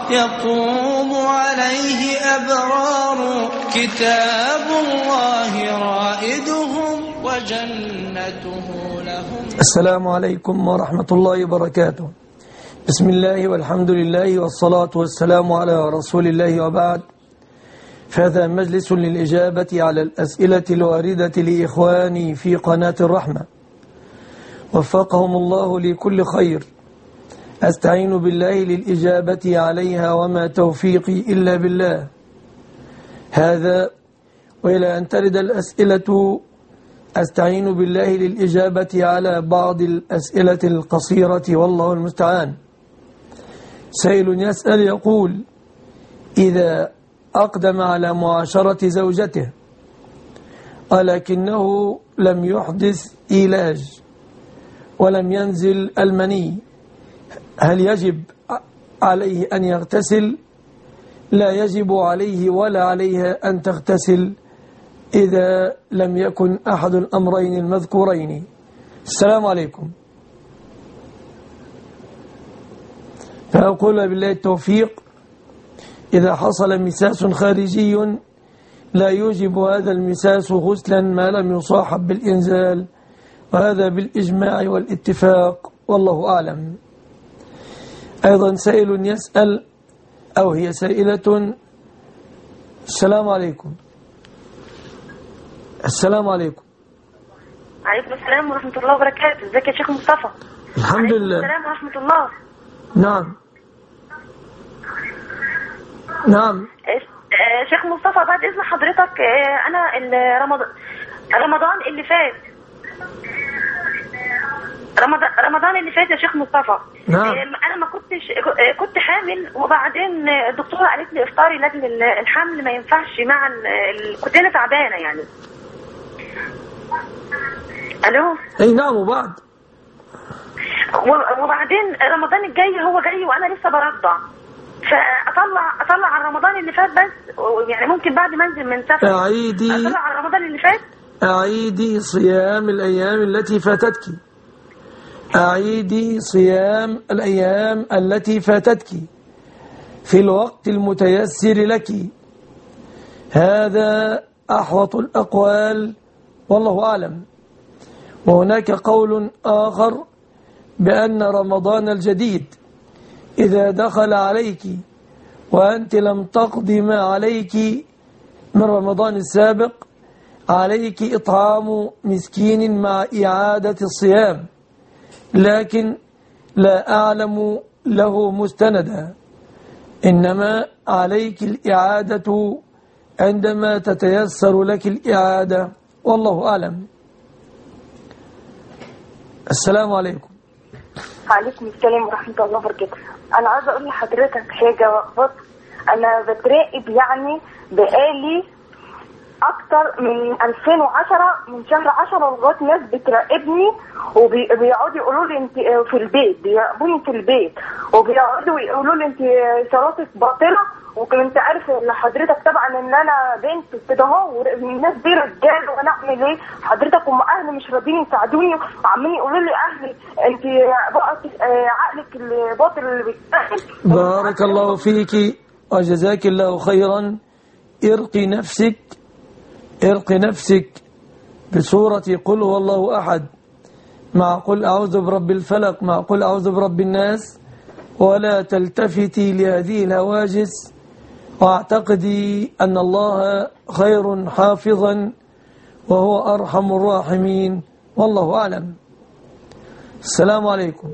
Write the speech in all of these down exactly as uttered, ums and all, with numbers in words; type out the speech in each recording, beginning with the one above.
يقوم عليه أبرار كتاب الله رائدهم وجنته لهم. السلام عليكم ورحمة الله وبركاته. بسم الله والحمد لله والصلاة والسلام على رسول الله، وبعد، فهذا مجلس للإجابة على الأسئلة الواردة لإخواني في قناة الرحمة، وفقهم الله لكل خير. أستعين بالله للإجابة عليها وما توفيقي إلا بالله. هذا وإلى أن ترد الأسئلة أستعين بالله للإجابة على بعض الأسئلة القصيرة، والله المستعان. سائل يسأل يقول: إذا أقدم على معاشرة زوجته ولكنه لم يحدث إيلاج ولم ينزل المني، هل يجب عليه أن يغتسل؟ لا يجب عليه ولا عليها أن تغتسل إذا لم يكن أحد الأمرين المذكورين. السلام عليكم. فأقول بالله التوفيق: إذا حصل مساس خارجي لا يوجب هذا المساس غسلا ما لم يصاحب بالإنزال، وهذا بالإجماع والاتفاق، والله أعلم. أيضا سائل يسأل، أو هي سائلة: السلام عليكم. السلام عليكم. عليكم السلام ورحمة الله وبركاته. ازيك يا شيخ مصطفى؟ الحمد لله. السلام ورحمة الله. نعم نعم. شيخ مصطفى، بعد إذن حضرتك، أنا رمضان رمضان اللي فات رمضان رمضان اللي فات يا شيخ مصطفى، نعم. أنا ما كنتش كنت حامل، وبعدين الدكتورة قالت لي افطاري لأجل الحمل ما ينفعش مع ال... كنت أنا تعبانة يعني. ألو. أي نعم. وبعد وبعدين رمضان الجاي هو جاي وأنا لسه برضع، فأطلع أطلع على رمضان اللي فات بس، يعني ممكن بعد ما أنزل من سفر أعيدي أطلع على رمضان اللي فات. أعيدي صيام الأيام التي فاتتك. أعيدي صيام الأيام التي فاتتك في الوقت المتيسر لك. هذا أحوط الأقوال، والله أعلم. وهناك قول آخر بأن رمضان الجديد إذا دخل عليك وأنت لم تقضي ما عليك من رمضان السابق، عليك إطعام مسكين مع إعادة الصيام، لكن لا أعلم له مستندا، إنما عليك الإعادة عندما تتيسر لك الإعادة، والله أعلم. السلام عليكم. وعليكم السلام ورحمة الله وبركاته. أنا عايزة أقول لحضرتك حاجة. بص، أنا بتراقب يعني بقالي أكتر من ألفين وعشرة، من شهر عشرة لغاية ناس بتراقبني وبيقعدوا يقولوا لي أنت في البيت، بيراقبوني في البيت وبيقعدوا يقولوا لي أنت صلاتك باطلة، وكنت عارف ان حضرتك طبعا ان انا بنت كده اهو، والناس دي رجاله، وانا اعمل ايه؟ حضرتك هم اهلي مش راضيين يساعدوني، وعمالين يقولوا لي اهلي انت بقى عقلك الباطل اللي بيتاخد. بارك الله فيك وجزاك الله خيرا. ارقي نفسك ارقي نفسك بسورة قل هو الله أحد، مع قل أعوذ برب الفلق، مع قل أعوذ برب الناس، ولا تلتفتي لهذه الهواجس، واعتقدي أن الله خير حافظا وهو أرحم الراحمين، والله أعلم. السلام عليكم.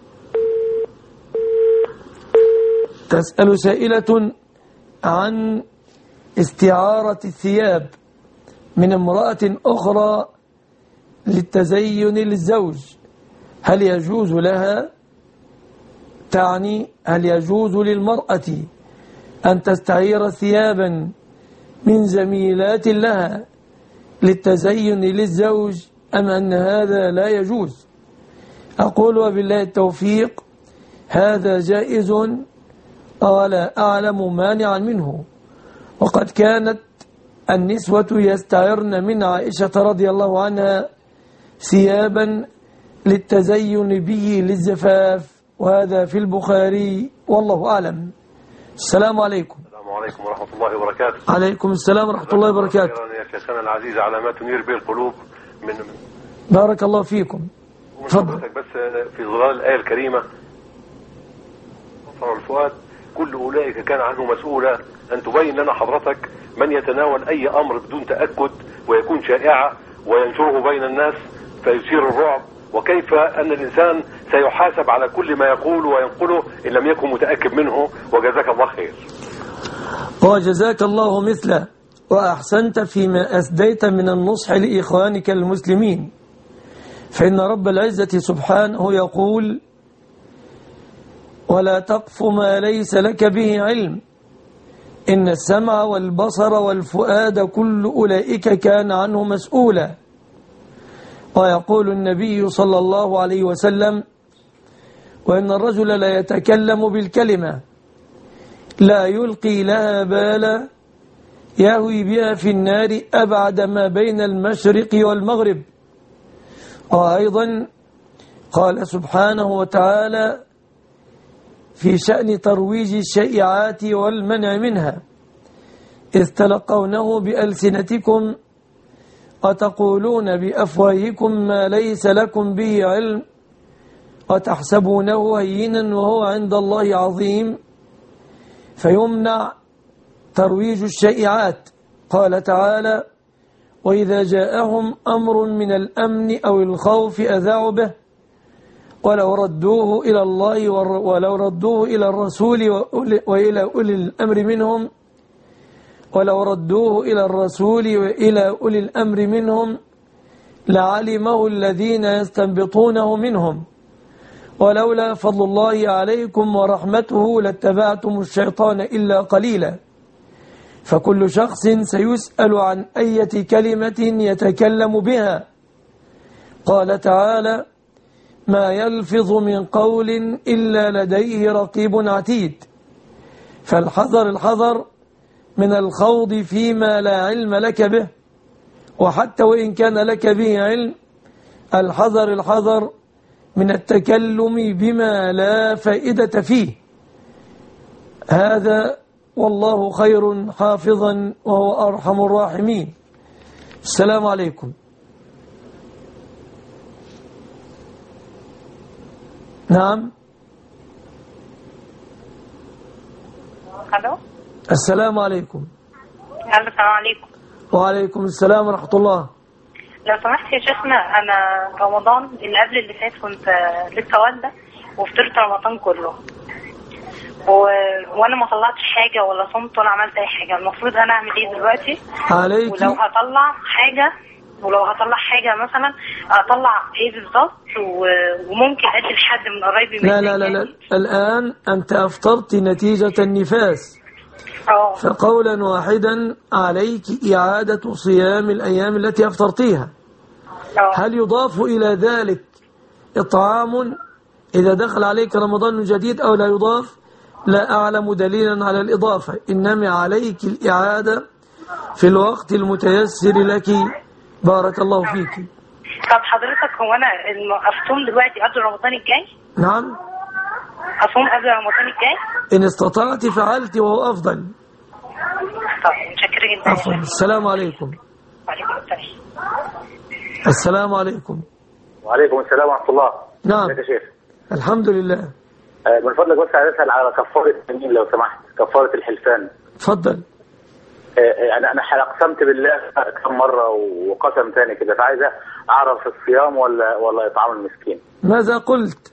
تسأل سائلة عن استعارة الثياب من امرأة أخرى للتزين للزوج، هل يجوز لها؟ تعني هل يجوز للمرأة أن تستعير ثيابا من زميلات لها للتزين للزوج، أم أن هذا لا يجوز؟ أقول وبالله التوفيق: هذا جائز ولا أعلم مانعا منه. وقد كانت النسوة يستعرن من عائشة رضي الله عنها ثيابا للتزين به للزفاف، وهذا في البخاري، والله أعلم. السلام عليكم. السلام عليكم ورحمة الله وبركاته. عليكم السلام ورحمة الله وبركاته. يا شيخنا العزيز على ما تنير به القلوب من بارك الله فيكم. تفضل. بس في ظلال الآية الكريمة بصر الفؤاد كل أولئك كان عنه مسؤولا، أن تبين لنا حضرتك من يتناول أي أمر بدون تأكد ويكون شائعة وينشره بين الناس فيثير الرعب، وكيف أن الإنسان سيحاسب على كل ما يقول وينقله إن لم يكن متأكد منه. وجزاك الله خير. وجزاك الله مثله، وأحسنت فيما أسديت من النصح لإخوانك المسلمين، فإن رب العزة سبحانه يقول: ولا تقف ما ليس لك به علم إن السمع والبصر والفؤاد كل أولئك كان عنه مسؤولا. ويقول النبي صلى الله عليه وسلم: وإن الرجل لا يتكلم بالكلمة لا يلقي لها بالا يهوي بها في النار أبعد ما بين المشرق والمغرب. وأيضا قال سبحانه وتعالى في شأن ترويج الشائعات والمنع منها: إذ تلقونه بألسنتكم وتقولون بأفواهكم ما ليس لكم به علم وتحسبونه هينا وهو عند الله عظيم. فيمنع ترويج الشائعات. قال تعالى: وإذا جاءهم أمر من الأمن أو الخوف أذاعوا به ولو ردوه إلى الله ولو ردوه إلى الرسول وإلى أولي الأمر منهم ولو ردوه إلى الرسول وإلى أولي الأمر منهم لعلمه الذين يستنبطونه منهم ولولا فضل الله عليكم ورحمته لاتبعتم الشيطان إلا قليلا. فكل شخص سيسأل عن أية كلمة يتكلم بها. قال تعالى: ما يلفظ من قول إلا لديه رقيب عتيد. فالحذر الحذر من الخوض فيما لا علم لك به، وحتى وإن كان لك به علم الحذر الحذر من التكلم بما لا فائدة فيه. هذا والله خير حافظا وهو أرحم الراحمين. السلام عليكم. نعم. الو. السلام عليكم. السلام عليكم. وعليكم السلام ورحمة الله. لو سمحت يا شيخنا، انا رمضان اللي قبل اللي فات كنت لسه والده وفطرت رمضان كله و... وانا ما طلعتش حاجه ولا صمت ولا عملت اي حاجه. المفروض انا اعمل ايه دلوقتي؟ عليك. ولو هطلع حاجه ولو هطلع حاجه مثلا اطلع ايه بالظبط و... وممكن ادي لحد من قرايبي؟ لا لا لا لا الان انت افطرت نتيجه النفاس، اه فقولا واحدا عليك اعاده صيام الايام التي افطرتيها. أوه. هل يضاف الى ذلك اطعام اذا دخل عليك رمضان جديد او لا يضاف؟ لا أعلم دليلا على الإضافة، إنما عليك الإعادة في الوقت المتيسر لك. بارك الله فيك. طب حضرتك هو أنا أصوم دلوقتي قبل رمضان الجاي؟ نعم، أصوم قبل رمضان الجاي؟ إن استطعت فعلت وهو أفضل. طب متشكرة جدا. عفوا. السلام عليكم. وعليكم السلام. السلام عليكم. وعليكم السلام ورحمة الله. نعم. ازيك يا شيخ؟ الحمد لله. من فضلك بس عايز اسال على كفاره اليمين لو سمحت، كفاره الحلفان. اتفضل. يعني انا اقسمت بالله كم مره وقسم ثاني كده، فعايز اعرف الصيام ولا ولا اطعام المسكين. ماذا قلت؟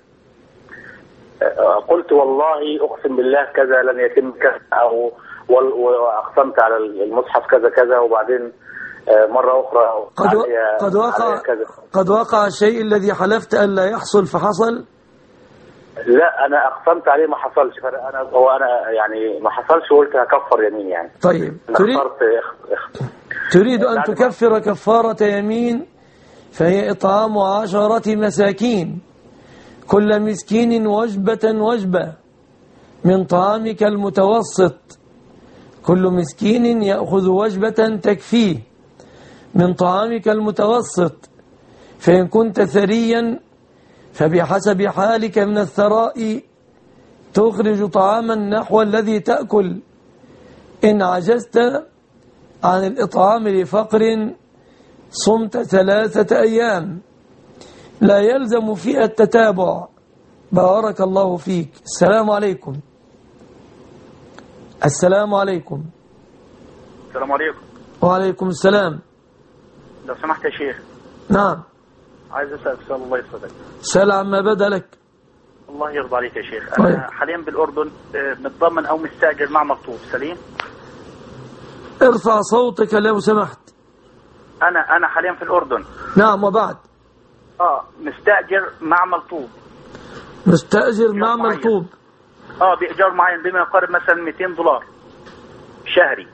قلت والله اقسم بالله كذا لن يتم كذا، او واقسمت على المصحف كذا كذا، وبعدين مره اخرى قد و... قد وقع قد وقع الشيء الذي حلفت الا يحصل فحصل. لا انا اقسمت عليه ما حصلش، فانا هو انا يعني ما حصلش وقلت هكفر يمين يعني. طيب تريد تريد ان تكفر كفارة يمين، فهي اطعام عشرة مساكين كل مسكين وجبة وجبة من طعامك المتوسط. كل مسكين يأخذ وجبة تكفيه من طعامك المتوسط، فإن كنت ثريا فبحسب حالك من الثراء تخرج طعاما نحو الذي تأكل. إن عجزت عن الإطعام لفقر صمت ثلاثة أيام لا يلزم فيها التتابع. بارك الله فيك. السلام عليكم. السلام عليكم. السلام عليكم. وعليكم السلام. لو سمحت يا شيخ. نعم. عايز أسألك سؤال الله يسعدك. سأل عما بدا لك. الله يرضى عليك يا شيخ. أنا طيب. حاليا بالأردن متضمن أو مستأجر مع مكتوب سليم. ارفع صوتك لو سمحت. أنا أنا حاليا في الأردن. نعم. وبعد؟ آه مستأجر معمل طوب. مستأجر معمل طوب. آه بإيجار معين بما يقارب مثلا مئتين دولار شهري.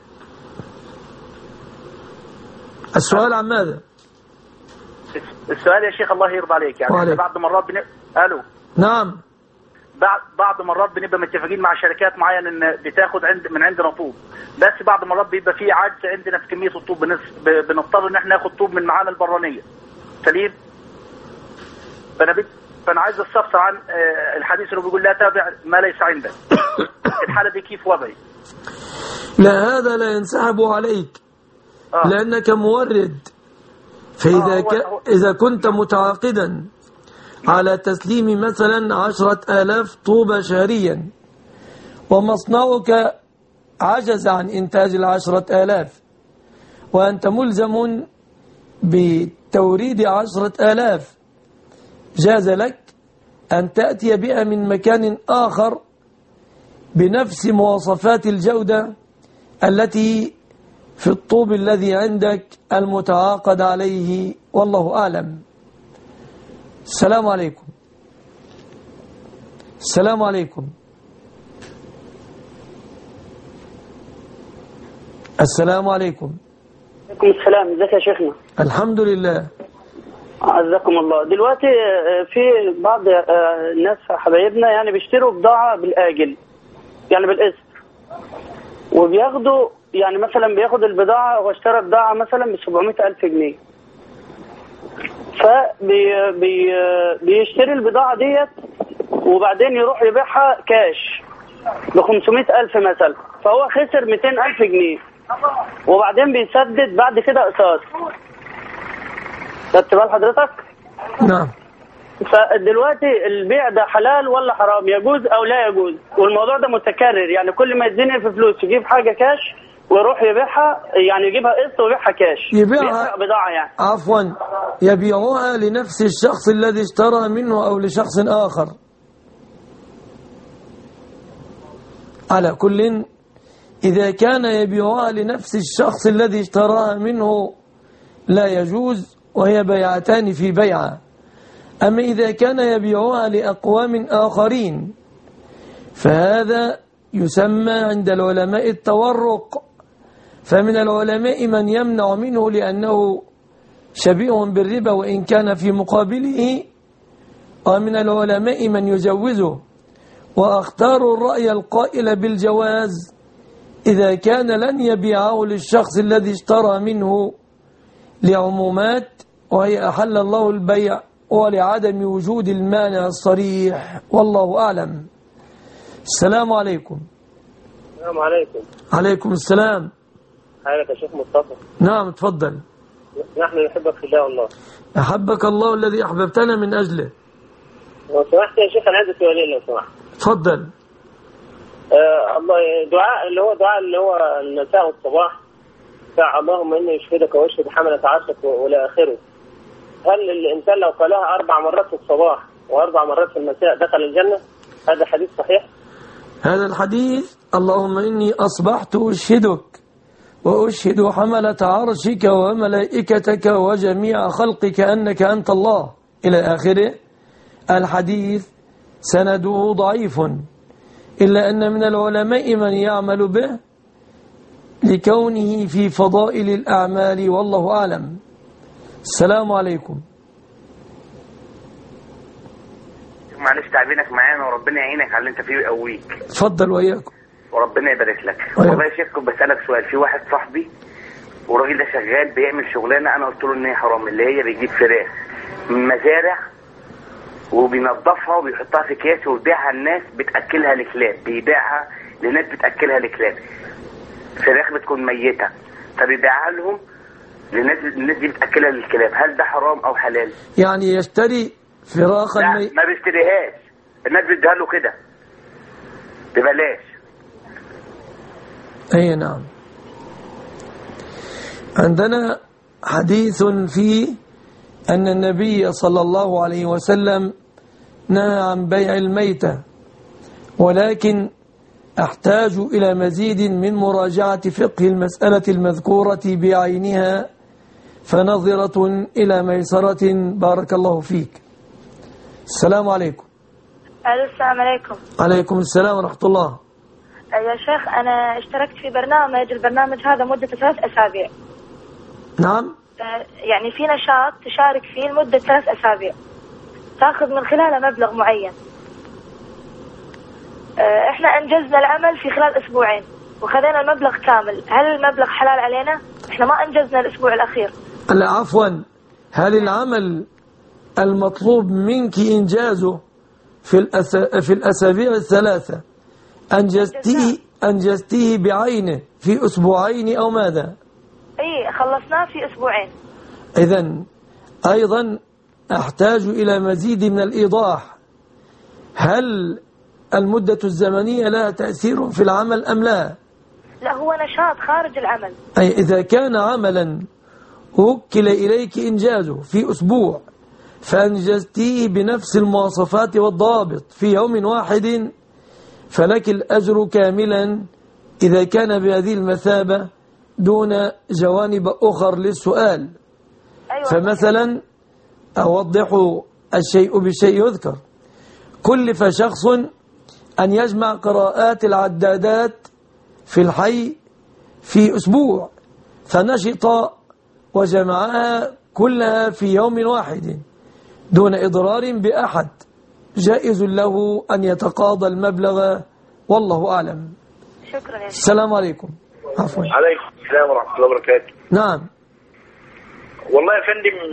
السؤال عن ماذا؟ السؤال يا شيخ الله يرضى عليك يعني وعليك. بعض مرات بن... ألو. نعم. بعض بعض مرات بنبقى متفقين مع شركات معينه ان بتاخد عند من عندنا طوب، بس بعض مرات بيبقى في عجز عندنا في كميه الطوب، بنس... بنضطر ان احنا ناخد طوب من معانا البرانيه. سليم. فانا بت... فانا عايز استفسر عن الحديث اللي بيقول لا تابع ما ليس عندك. الحاله دي كيف وضعي؟ لا هذا لا ينسحب عليك. آه. لأنك مورد. فإذا آه ك... إذا كنت متعاقدا على تسليم مثلا عشرة آلاف طوبة شهريا ومصنعك عجز عن إنتاج العشرة آلاف وأنت ملزم بتوريد عشرة آلاف، جاز لك أن تأتي بها من مكان آخر بنفس مواصفات الجودة التي في الطوب الذي عندك المتعاقد عليه، والله أعلم. السلام عليكم. السلام عليكم. السلام عليكم. عليكم السلام. ازيك يا شيخنا؟ الحمد لله. عزكم الله. دلوقتي في بعض الناس حبايبنا يعني بيشتروا بضاعة بالآجل يعني بالقسط، وبياخدوا يعني مثلا بياخد البضاعة واشترى بضاعة مثلا ب سبعمائة ألف جنيه، فبيشتري البضاعة ديت وبعدين يروح يبيعها كاش ب خمسمائة ألف مثلا، فهو خسر مئتين ألف جنيه وبعدين بيسدد بعد كده اقساط. خدت بال حضرتك؟ نعم. فدلوقتي البيع ده حلال ولا حرام؟ يجوز او لا يجوز؟ والموضوع ده متكرر، يعني كل ما يديني في فلوس يجيب حاجة كاش ويروح يبيعها، يعني يجيبها قسط ويبيعها كاش، يبيعها بضاعة يعني عفوا يبيعوها لنفس الشخص الذي اشترى منه أو لشخص آخر. على كل إذا كان يبيعها لنفس الشخص الذي اشتراها منه لا يجوز، وهي بيعتان في بيعة. أما إذا كان يبيعها لأقوام آخرين فهذا يسمى عند العلماء التورق، فمن العلماء من يمنع منه لأنه شبيه بالربا وإن كان في مقابله، ومن العلماء من يجوزه، وأختار الرأي القائل بالجواز إذا كان لن يبيعه للشخص الذي اشترى منه لعمومات، وهي أحل الله البيع ولعدم وجود المانع الصريح، والله أعلم. السلام عليكم. السلام عليكم. عليكم السلام. حياك يا شيخ مصطفى. نعم تفضل. نحن نحبك في الله والله. أحبك الله الذي أحببتنا من أجله. لو سمحت يا شيخ أنا عندي سؤالين لو سمحت. تفضل. آه الله دعاء اللي هو دعاء اللي هو المساء والصباح بتاع اللهم إني أشهدك وأشهد حملة عرشك وإلى آخره. هل الإنسان لو قالها أربع مرات في الصباح وأربع مرات في المساء دخل الجنة؟ هذا حديث صحيح؟ هذا الحديث اللهم إني أصبحت أشهدك وأشهد حملة عرشك وملائكتك وجميع خلقك أنك أنت الله إلى آخره. الحديث سنده ضعيف، إلا أن من العلماء من يعمل به لكونه في فضائل الأعمال، والله أعلم. السلام عليكم. معلش تعبينك معانا وربنا يعينك على اللي انت فيه ويقويك. اتفضل وإياكم. وربنا يبارك لك. والله يا شيخ كنت بسألك سؤال. في واحد صاحبي والراجل ده شغال بيعمل شغلانه انا قلت له ان هي حرام، اللي هي بيجيب فراخ من مزارع وبينظفها وبيحطها في اكياس ويبيعها الناس بتاكلها لكلاب، بيبيعها لناس بتاكلها لكلاب، فراخ بتكون ميته فبيبيعها لهم للناس، الناس دي بتاكلها للكلاب. هل ده حرام او حلال؟ يعني يشتري فراخا لا مي... ما بيشتريهاش، الناس بتديها له كده ببلاش. اي نعم. عندنا حديث فيه أن النبي صلى الله عليه وسلم نهى عن بيع الميتة، ولكن أحتاج إلى مزيد من مراجعة فقه المسألة المذكورة بعينها، فنظرة إلى ميسرة. بارك الله فيك. السلام عليكم. السلام عليكم. عليكم السلام ورحمة الله. يا شيخ أنا اشتركت في برنامج، البرنامج هذا مدة ثلاث أسابيع. نعم. يعني في نشاط تشارك فيه لمدة ثلاث أسابيع، تأخذ من خلاله مبلغ معين. احنا أنجزنا العمل في خلال أسبوعين وخذينا المبلغ كامل، هل المبلغ حلال علينا؟ احنا ما أنجزنا الأسبوع الأخير. لا عفوا، هل العمل المطلوب منك إنجازه في الأس... في الأسابيع الثلاثة أنجزتيه أنجزتيه بعينه في أسبوعين أو ماذا؟ اي خلصناه في أسبوعين. إذن أيضا أحتاج إلى مزيد من الإيضاح، هل المدة الزمنية لها تأثير في العمل أم لا؟ لا هو نشاط خارج العمل. أي إذا كان عملا وكل إليك إنجازه في أسبوع فأنجزتيه بنفس المواصفات والضوابط في يوم واحد فلك الأجر كاملا إذا كان بهذه المثابة دون جوانب أخر للسؤال. أيوة. فمثلا أوضح الشيء بشيء يذكر. كلف شخص أن يجمع قراءات العدادات في الحي في أسبوع، فنشط وجمعها كلها في يوم واحد دون إضرار بأحد، جائز له أن يتقاضى المبلغ، والله أعلم. شكرا يا شيخ. السلام عليكم. عفوا. عليكم السلام ورحمة الله وبركاته. نعم. والله يا فندم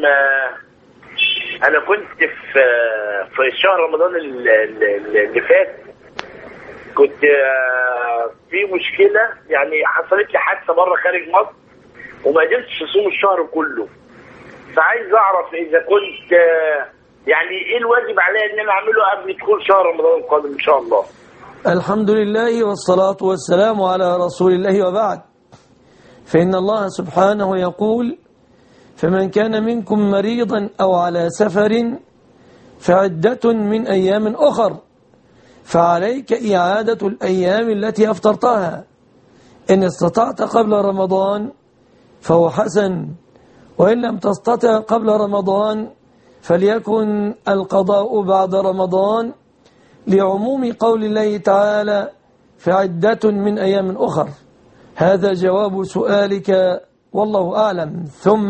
أنا كنت في في شهر رمضان اللي فات كنت في مشكلة، يعني حصلت لي حادثة بره خارج مصر وما قدرتش أصوم الشهر كله، فعايز أعرف إذا كنت يعني إيه الواجب عليا إن أنا أعمله قبل دخول شهر رمضان القادم إن شاء الله. الحمد لله والصلاة والسلام على رسول الله، وبعد، فإن الله سبحانه يقول: فمن كان منكم مريضا أو على سفر فعدة من أيام أخر، فعليك إعادة الأيام التي أفطرتها، إن استطعت قبل رمضان فهو حسن، وإن لم تستطع قبل رمضان فليكن القضاء بعد رمضان، لعموم قول الله تعالى: فعدة من أيام أخر. هذا جواب سؤالك، والله أعلم. ثم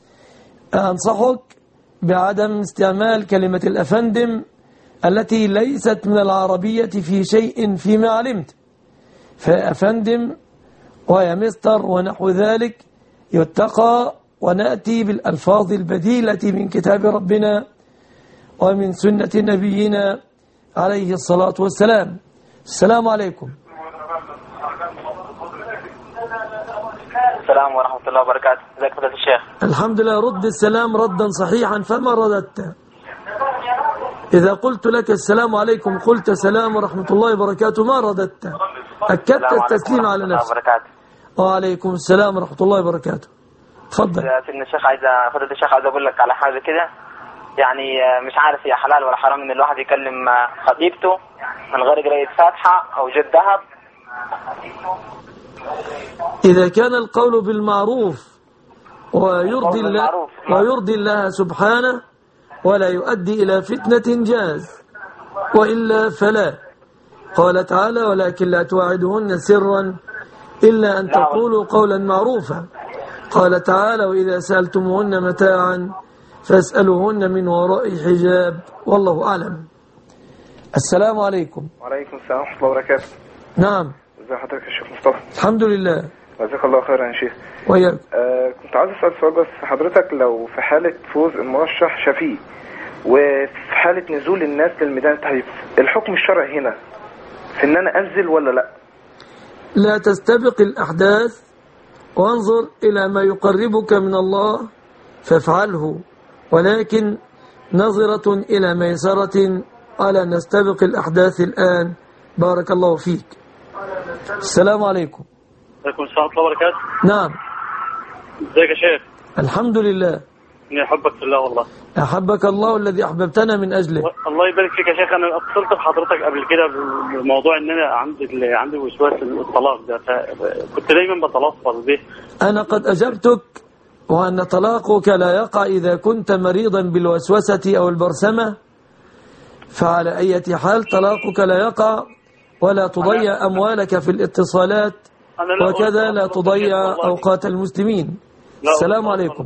أنصحك بعدم استعمال كلمة الأفندم التي ليست من العربية في شيء فيما علمت، فأفندم ويا مستر ونحو ذلك يتقى، ونأتي بالألفاظ البديلة من كتاب ربنا ومن سنة نبينا عليه الصلاة والسلام. السلام عليكم. السلام ورحمة الله وبركاته. ازيك فضيلة الشيخ؟ الحمد لله. رد السلام ردا صحيحا، فما رددت. إذا قلت لك السلام عليكم قلت سلام ورحمة الله وبركاته، ما رددت، أكدت التسليم على نفسك. وعليكم السلام ورحمة الله وبركاته. تفضل. سيدنا الشيخ، عايز فضيلة الشيخ عايز أقول لك على حاجة كده، يعني مش عارف هي حلال ولا حرام إن الواحد يكلم خطيبته من غير قراية فاتحة أو جد ذهب. إذا كان القول بالمعروف ويرضي الله ويرضي الله سبحانه ولا يؤدي إلى فتنة جاز، وإلا فلا. قال تعالى: ولكن لا تواعدهن سرا إلا أن تقولوا قولا معروفا. قال تعالى: وإذا سألتموهن متاعا فاسألوهن من وراء حجاب، والله أعلم. السلام عليكم. وعليكم السلام ورحمة الله وبركاته. نعم. ازي حضرتك يا شيخ مصطفى؟ الحمد لله. جزاك الله خيرا يا شيخ. وياك. آه كنت عايز اسال سؤال بس حضرتك، لو في حاله فوز المرشح شفيق وفي حالة نزول الناس للميدان التحرير الحكم الشرعي هنا في ان انا انزل ولا لا؟ لا تستبق الأحداث وانظر إلى ما يقربك من الله فافعله، ولكن نظرة إلى ميسرة على نستبق الأحداث الآن. بارك الله فيك. السلام عليكم. عليكم السلام ورحمة الله وبركاته. نعم. ازيك يا شيخ؟ الحمد لله. اني احبك في الله والله. أحبك الله الذي أحببتنا من أجله. الله يبارك فيك يا شيخ. أنا اتصلت بحضرتك قبل كده بموضوع إن أنا عندي عندي وسواس الطلاق ده، فكنت دايما بتلفظ به. أنا قد أجبتك وأن طلاقك لا يقع إذا كنت مريضا بالوسوسة أو البرسمة، فعلى أي حال طلاقك لا يقع، ولا تضيع أموالك في الاتصالات، وكذا لا تضيع أوقات المسلمين. السلام عليكم.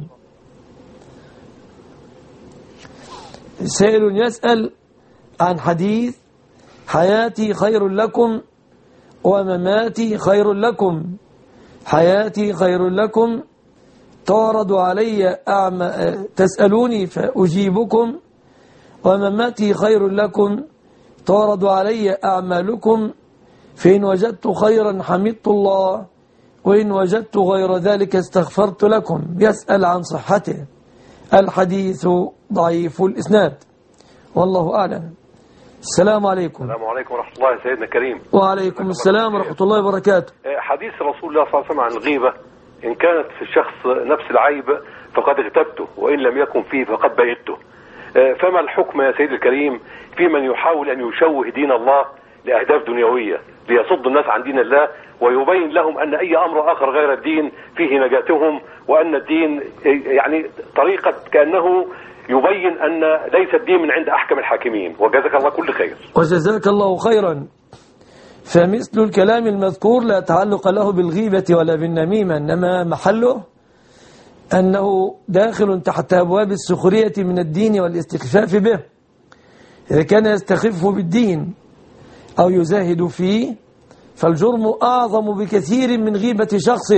سائل يسأل عن حديث حياتي خير لكم ومماتي خير لكم. حياتي خير لكم تعرض علي أعمى تسألوني فأجيبكم، ومماتي خير لكم تعرض علي أعمالكم، فإن وجدت خيرا حمدت الله، وإن وجدت غير ذلك استغفرت لكم. يسأل عن صحته. الحديث ضعيف الإسناد والله أعلم. السلام عليكم. السلام عليكم ورحمة الله يا سيدنا الكريم. وعليكم السلام ورحمة الله وبركاته. حديث رسول الله صلى الله عليه وسلم عن الغيبة: إن كانت في الشخص نفس العيب فقد اغتبته، وإن لم يكن فيه فقد بيته. فما الحكم يا سيدي الكريم في من يحاول أن يشوه دين الله لأهداف دنيوية ليصد الناس عن دين الله، ويبين لهم أن أي أمر آخر غير الدين فيه نجاتهم، وأن الدين يعني طريقة كأنه يبين أن ليس الدين من عند أحكم الحاكمين. وجزاك الله كل خير. وجزاك الله خيرا. فمثل الكلام المذكور لا تعلق له بالغيبة ولا بالنميمة، إنما محله أنه داخل تحت أبواب السخرية من الدين والاستخفاف به. إذا كان يستخف بالدين أو يزاهد فيه فالجرم أعظم بكثير من غيبة شخص.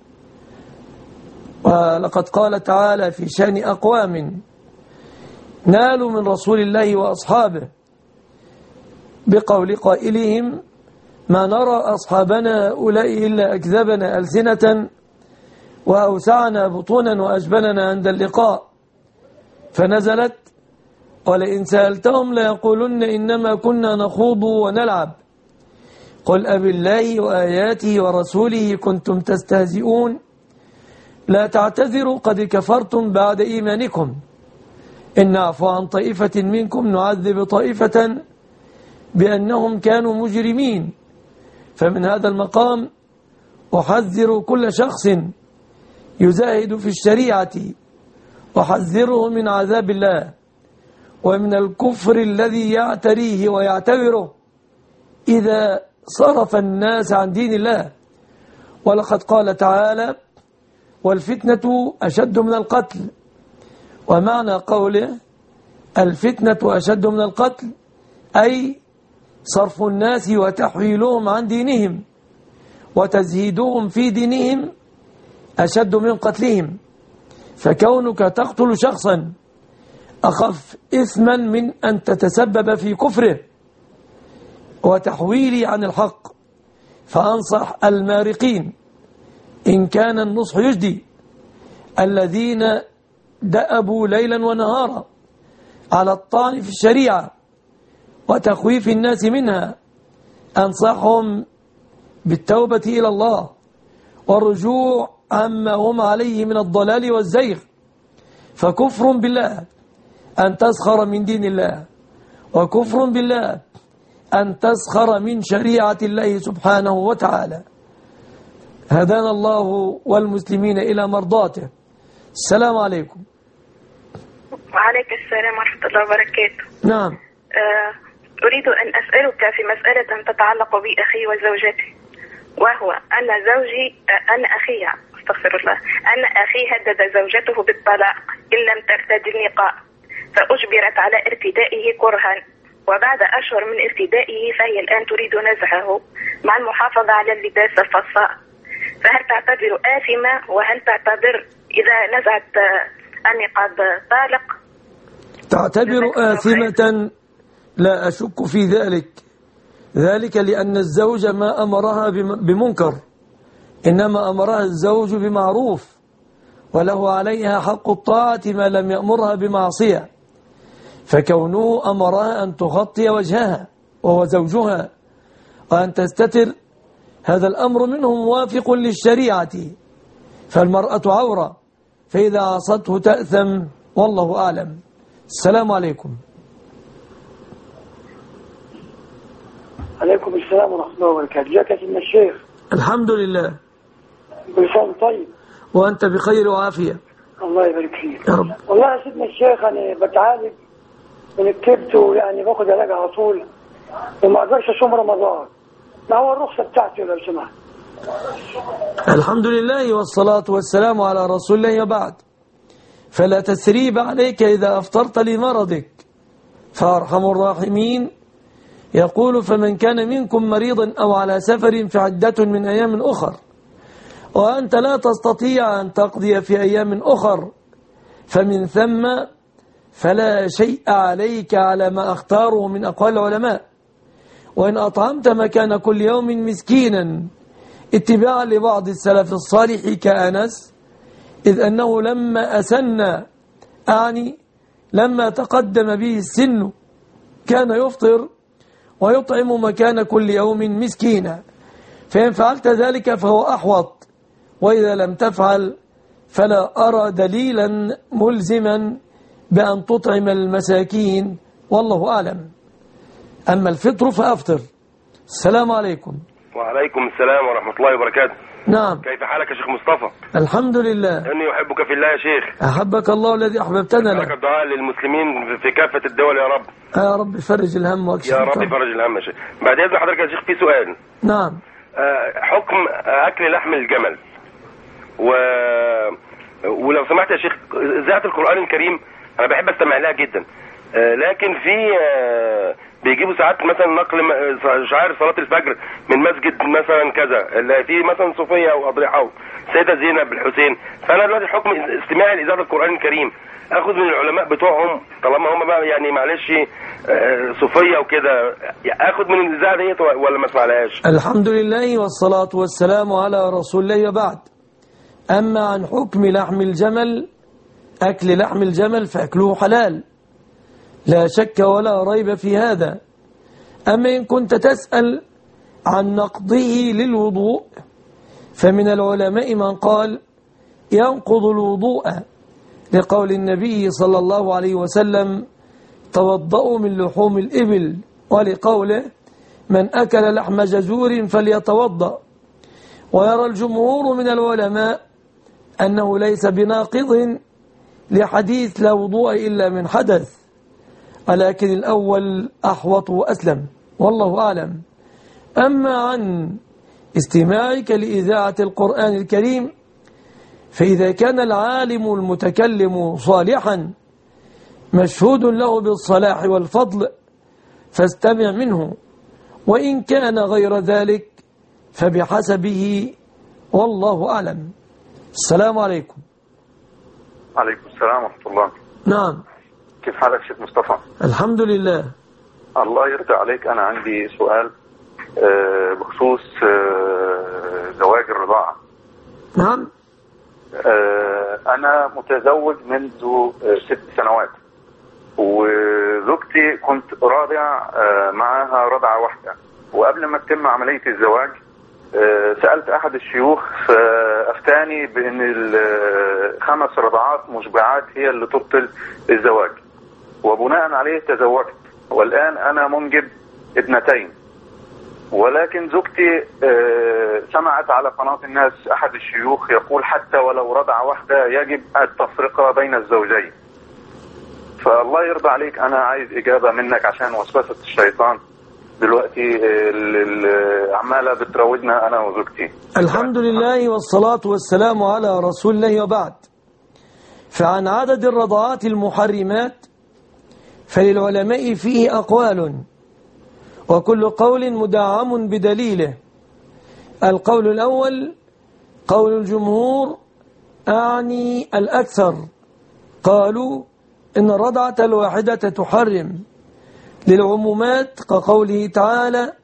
ولقد قال تعالى في شأن أقوام نالوا من رسول الله وأصحابه بقول قائلهم: ما نرى أصحابنا أولئك إلا أكذبنا ألسنة وأوسعنا بطونا وأجبننا عند اللقاء. فنزلت: ولئن سألتهم ليقولن إنما كنا نخوض ونلعب قل أبالله وآياته ورسوله كنتم تستهزئون لا تعتذروا قد كفرتم بعد إيمانكم إن نعفو عن طائفة منكم نعذب طائفة بأنهم كانوا مجرمين. فمن هذا المقام أحذر كل شخص يزاهد في الشريعة، أحذره من عذاب الله ومن الكفر الذي يعتريه ويعتبره إذا صرف الناس عن دين الله. ولقد قال تعالى: والفتنة أشد من القتل. ومعنى قوله الفتنة أشد من القتل أي صرف الناس وتحويلهم عن دينهم وتزهيدهم في دينهم أشد من قتلهم. فكونك تقتل شخصا أخف إثما من أن تتسبب في كفره وتحويله عن الحق. فأنصح المارقين إن كان النصح يجدي الذين دأبوا ليلا ونهارا على الطعن في الشريعة وتخويف الناس منها، أنصحهم بالتوبة إلى الله والرجوع عما هم عليه من الضلال والزيغ. فكفر بالله أن تسخر من دين الله، وكفر بالله أن تسخر من شريعة الله سبحانه وتعالى. هدانا الله والمسلمين إلى مرضاته. السلام عليكم. وعليكم السلام ورحمة الله وبركاته. نعم. آه أريد أن أسألك في مسألة تتعلق بأخي وزوجتي، وهو أن زوجي أن أخي استغفر الله أن أخي هدد زوجته بالطلاق إن لم ترتدي النقاب، فأجبرت على ارتدائه كرها، وبعد أشهر من ارتدائه فهي الآن تريد نزعه مع المحافظة على اللباس الفصاء. فهل تعتبر آثمة؟ وهل تعتبر إذا نزعت النقاب طالق؟ تعتبر آثمة؟ لا أشك في ذلك، ذلك لأن الزوج ما أمرها بمنكر، إنما أمرها الزوج بمعروف، وله عليها حق الطاعة ما لم يأمرها بمعصية، فكونه أمرها أن تغطي وجهها وهو زوجها وأن تستتر، هذا الأمر منه موافق للشريعة، فالمرأة عورة، فإذا عصته تأثم، والله أعلم. السلام عليكم. عليكم السلام ورحمة الله وبركاته. ازيك يا سيدنا الشيخ؟ الحمد لله. كل سنة طيب. وأنت بخير وعافية. الله يبارك فيك يا رب. والله يا سيدنا الشيخ أنا بتعالج من الكبت، ويعني باخد علاج على طول وما أقدرش أصوم رمضان. ما هو الرخصة بتاعتي لو سمحت؟ الحمد لله والصلاة والسلام على رسول الله، وبعد، فلا تثريب عليك إذا أفطرت لمرضك، فأرحم الراحمين يقول: فمن كان منكم مريضا أو على سفر فعدة من أيام أخر، وأنت لا تستطيع أن تقضي في أيام أخر، فمن ثم فلا شيء عليك على ما اختاره من أقوال العلماء. وإن أطعمت مكان كل يوم مسكينا اتباعا لبعض السلف الصالح كأنس، إذ أنه لما أسن، أعني لما تقدم به السن، كان يفطر ويطعم مكان كل يوم مسكينا، فإن فعلت ذلك فهو أحوط، وإذا لم تفعل فلا أرى دليلا ملزما بأن تطعم المساكين، والله أعلم. أما الفطر فأفطر. السلام عليكم. وعليكم السلام ورحمة الله وبركاته. نعم. كيف حالك يا شيخ مصطفى؟ الحمد لله. إني أحبك في الله يا شيخ. أحبك الله الذي أحببتنا له. لك الدعاء للمسلمين في كافة الدول يا رب. يا رب فرج الهم واكشف يا رب فرج الهم يا شيخ. بعد إذن حضرتك يا شيخ في سؤال. نعم. حكم أكل لحم الجمل، و... ولو سمحت يا شيخ، إذاعة القرآن الكريم أنا بحب أستمع لها جدا، لكن في بيجيبوا ساعات مثلا نقل شعائر صلاة الفجر من مسجد مثلا كذا، اللي في مثلا صوفية أو أضرحة أو سيدة زينب الحسين، فأنا دلوقتي حكم استماعي لإذاعة القرآن الكريم أخذ من العلماء بتوعهم، طالما هم بقى يعني معلش صوفية وكده، أخذ من الإذاعة ديت ولا ما اسمعلهاش؟ الحمد لله والصلاة والسلام على رسول الله، وبعد. أما عن حكم لحم الجمل، أكل لحم الجمل فأكله حلال، لا شك ولا ريب في هذا. أما إن كنت تسأل عن نقضه للوضوء، فمن العلماء من قال ينقض الوضوء لقول النبي صلى الله عليه وسلم: توضأوا من لحوم الإبل، ولقوله: من أكل لحم جزور فليتوضأ. ويرى الجمهور من العلماء أنه ليس بناقض لحديث لا وضوء إلا من حدث، ولكن الأول أحوط وأسلم، والله أعلم. أما عن استماعك لإذاعة القرآن الكريم، فإذا كان العالم المتكلم صالحا مشهود له بالصلاح والفضل فاستمع منه، وإن كان غير ذلك فبحسبه، والله أعلم. السلام عليكم. عليكم السلام ورحمة الله. نعم. كيف حالك شيخ مصطفى؟ الحمد لله. الله يرضى عليك، أنا عندي سؤال بخصوص زواج الرضاعة. نعم. أنا متزوج منذ ست سنوات، وزوجتي كنت راضع معها رضعة واحدة، وقبل ما تتم عملية الزواج سألت أحد الشيوخ فأفتاني بأن الخمس رضعات مشبعات هي اللي تبطل الزواج، وبناء عليه تزوجت، والآن أنا منجب ابنتين. ولكن زوجتي سمعت على قناة الناس أحد الشيوخ يقول حتى ولو رضعة واحدة يجب التفرقة بين الزوجين. فالله يرضى عليك، أنا عايز إجابة منك عشان وسوسة الشيطان دلوقتي عمالة بتراودنا أنا وزوجتي. الحمد لله والصلاة والسلام على رسول الله، وبعد. فعن عدد الرضعات المحرمات فللعلماء فيه أقوال، وكل قول مدعم بدليله. القول الأول قول الجمهور، أعني الأكثر، قالوا إن الرضعة الواحدة تحرم للعمومات كقوله تعالى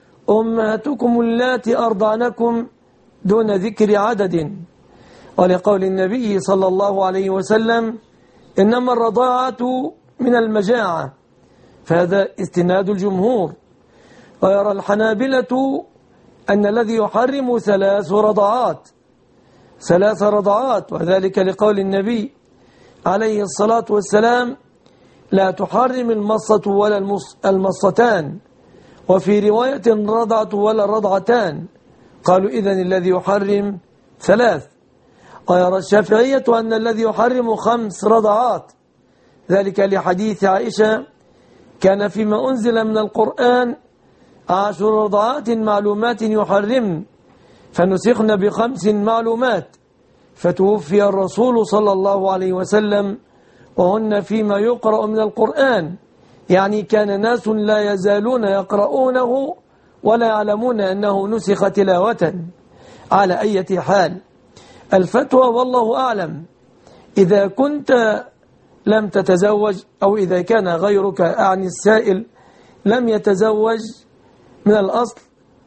أمهاتكم اللاتي أرضعنكم دون ذكر عدد، ولقول النبي صلى الله عليه وسلم إنما الرضاعة من المجاعة، فهذا استناد الجمهور. ويرى الحنابلة أن الذي يحرم ثلاث رضعات ثلاث رضعات وذلك لقول النبي عليه الصلاة والسلام لا تحرم المصة ولا المصتان، وفي رواية الرضعة ولا الرضعتان. قالوا إذن الذي يحرم ثلاث. ويرى الشافعية أن الذي يحرم خمس رضعات، ذلك لحديث عائشة كان فيما أنزل من القرآن عشر رضعات معلومات يحرمن فنسخن بخمس معلومات، فتوفي الرسول صلى الله عليه وسلم وهن فيما يقرأ من القرآن، يعني كان ناس لا يزالون يقرؤونه ولا يعلمون أنه نسخ تلاوة. على أي حال الفتوى والله أعلم، إذا كنت لم تتزوج أو إذا كان غيرك أعني السائل لم يتزوج من الأصل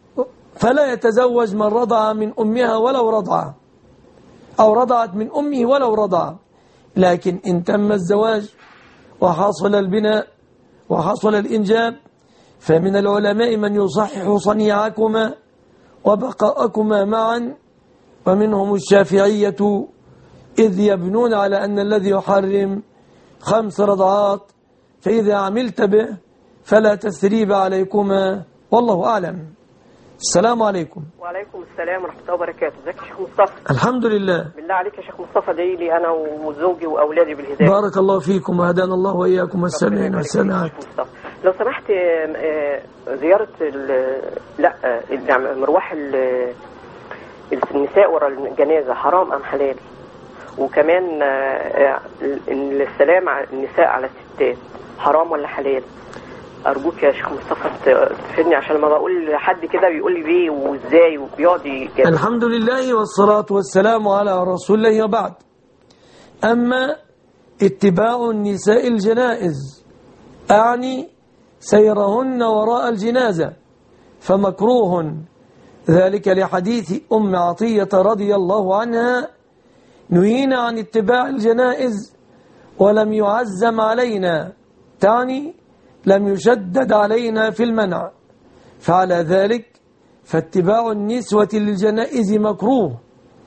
فلا يتزوج من رضع من أمها ولو رضع أو رضعت من أمه ولو رضع. لكن إن تم الزواج وحصل البناء وحصل الإنجاب فمن العلماء من يصحح صنيعكما وبقاءكما معا، ومنهم الشافعية إذ يبنون على أن الذي يحرم خمس رضعات فإذا عملت به فلا تثريب عليكما والله أعلم. السلام عليكم. وعليكم السلام ورحمة الله وبركاته. ازيك يا شيخ مصطفى؟ الحمد لله. بالله عليك يا شيخ مصطفى ادعي لي أنا وزوجي وأولادي بالهداية. بارك الله فيكم وهدانا الله وإياكم السامعين والسامعات. لو سمحت زيارة لا مروح النساء ورا الجنازة حرام أم حلال؟ وكمان السلام على النساء على الستات حرام ولا حلال؟ أرجوك يا شيخ مصطفى تفيدني، عشان لما بقول لحد كده بيقول لي ليه وإزاي وبيقعد يجادل. الحمد لله والصلاة والسلام على رسول الله وبعد. أما اتباع النساء الجنائز أعني سيرهن وراء الجنازة فمكروه، ذلك لحديث أم عطية رضي الله عنها نهينا عن اتباع الجنائز ولم يعزم علينا، تعني لم يشدد علينا في المنع، فعلى ذلك فاتباع النسوة للجنائز مكروه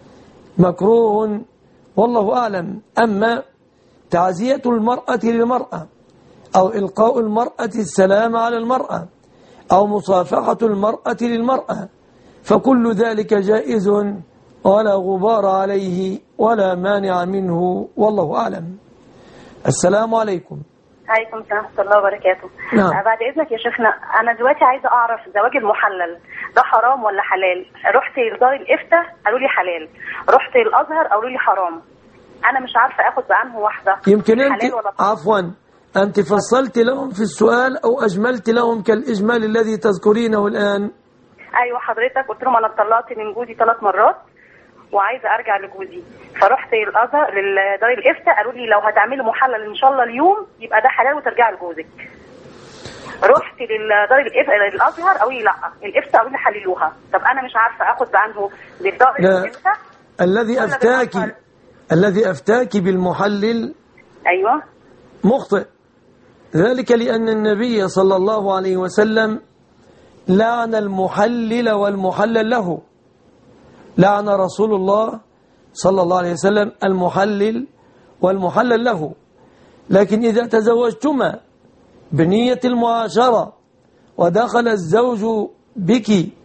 مكروه والله أعلم. أما تعزية المرأة للمرأة أو إلقاء المرأة السلام على المرأة أو مصافحة المرأة للمرأة فكل ذلك جائز ولا غبار عليه ولا مانع منه والله أعلم. السلام عليكم. عليكم السلام ورحمة الله وبركاته. نعم. بعد إذنك يا شيخنا، أنا دلوقتي عايزة أعرف زواج المحلل ده حرام ولا حلال؟ رحت لدار الإفتاء قالوا لي حلال، رحت الأزهر قالوا لي حرام، أنا مش عارفة أخد بعنه واحدة. يمكن أنت عفوا أنت فصلت لهم في السؤال أو أجملت لهم كالإجمال الذي تذكرينه الآن؟ أيوة حضرتك، قلت لهم أنا اتطلقت من جوزي ثلاث مرات وعايزة أرجع لجوزي، فرحت الأزهر لدار الإفتاء قالوا لي لو هتعملي محلل إن شاء الله اليوم يبقى ده حلال وترجعي لجوزك. رحت لدار الأزهر قالوا لي لا، الإفتاء قالوا لي حللوها. طب أنا مش عارفة أخد بعنه لدار الإفتاء. الذي أفتاك الذي أفتاك بالمحلل أيوة مخطئ، ذلك لأن النبي صلى الله عليه وسلم لعن المحلل والمحلل له، لعن رسول الله صلى الله عليه وسلم المحلل والمحلل له. لكن إذا تزوجتما بنية المعاشرة ودخل الزوج بك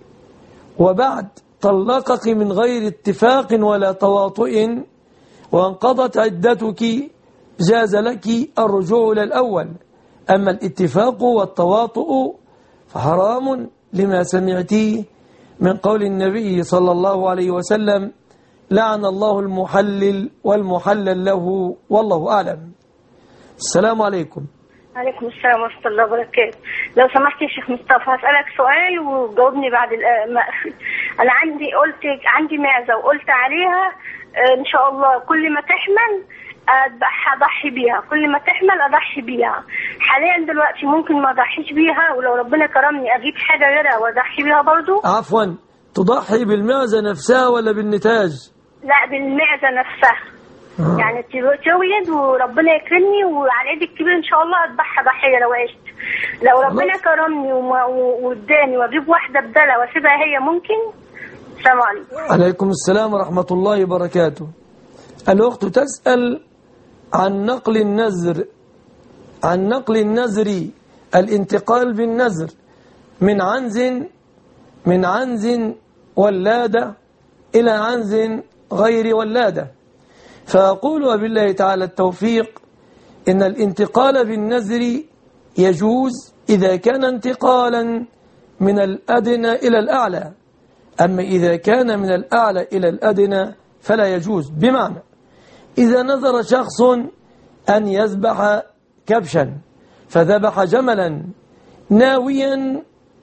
وبعد طلقك من غير اتفاق ولا تواطؤ وانقضت عدتك جاز لك الرجوع إلى الأول. أما الاتفاق والتواطؤ فحرام لما سمعتيه من قول النبي صلى الله عليه وسلم لعن الله المحلل والمحلل له والله أعلم. السلام عليكم. عليكم السلام ورحمة الله وبركاته. لو سمحت يا شيخ مصطفى هسألك سؤال وجاوبني بعد ما أنا عندي قلت عندي معزة وقلت عليها إن شاء الله كل ما تحمل أذبح أضحي بيها، كل ما تحمل أضحي بيها. حاليا دلوقتي ممكن ما أضحيش بيها، ولو ربنا كرمني أجيب حاجة غيرها وأضحي بيها برضو. عفوا، تضحي بالمعزة نفسها ولا بالنتاج؟ لا، بالمعزة نفسها. آه. يعني تولد وربنا يكرمني وعلى عيد الكبير إن شاء الله أذبحها ضحية لو عشت. لو ربنا كرمني واداني وأجيب واحدة بدلة وأسيبها هي ممكن. السلام عليكم. عليكم السلام ورحمة الله وبركاته. الأخت تسأل عن نقل النذر عن نقل النذر الانتقال بالنذر من عنز من عنز ولادة إلى عنز غير ولادة. فأقول وبالله تعالى التوفيق إن الانتقال بالنذر يجوز إذا كان انتقالا من الأدنى إلى الأعلى، أما إذا كان من الأعلى إلى الأدنى فلا يجوز. بمعنى إذا نذر شخص أن يذبح كبشا فذبح جملا ناويا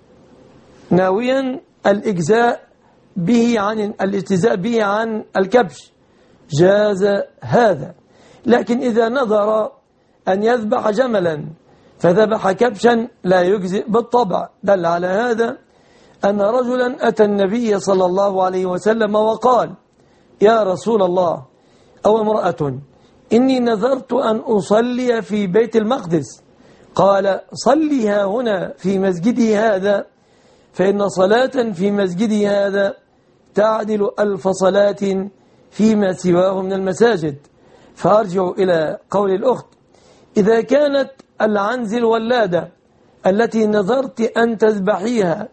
ناويا الإجزاء به عن الاجتزاء به عن الكبش، جاز هذا. لكن إذا نذر أن يذبح جملا فذبح كبشا لا يجزئ بالطبع. دل على هذا أن رجلا أتى النبي صلى الله عليه وسلم وقال: يا رسول الله، أو امرأة، إني نذرت أن أصلي في بيت المقدس. قال: صليها هنا في مسجدي هذا، فإن صلاة في مسجدي هذا تعدل ألف صلاة فيما سواه من المساجد. فأرجع إلى قول الأخت: إذا كانت العنز الولادة التي نذرت أن تذبحيها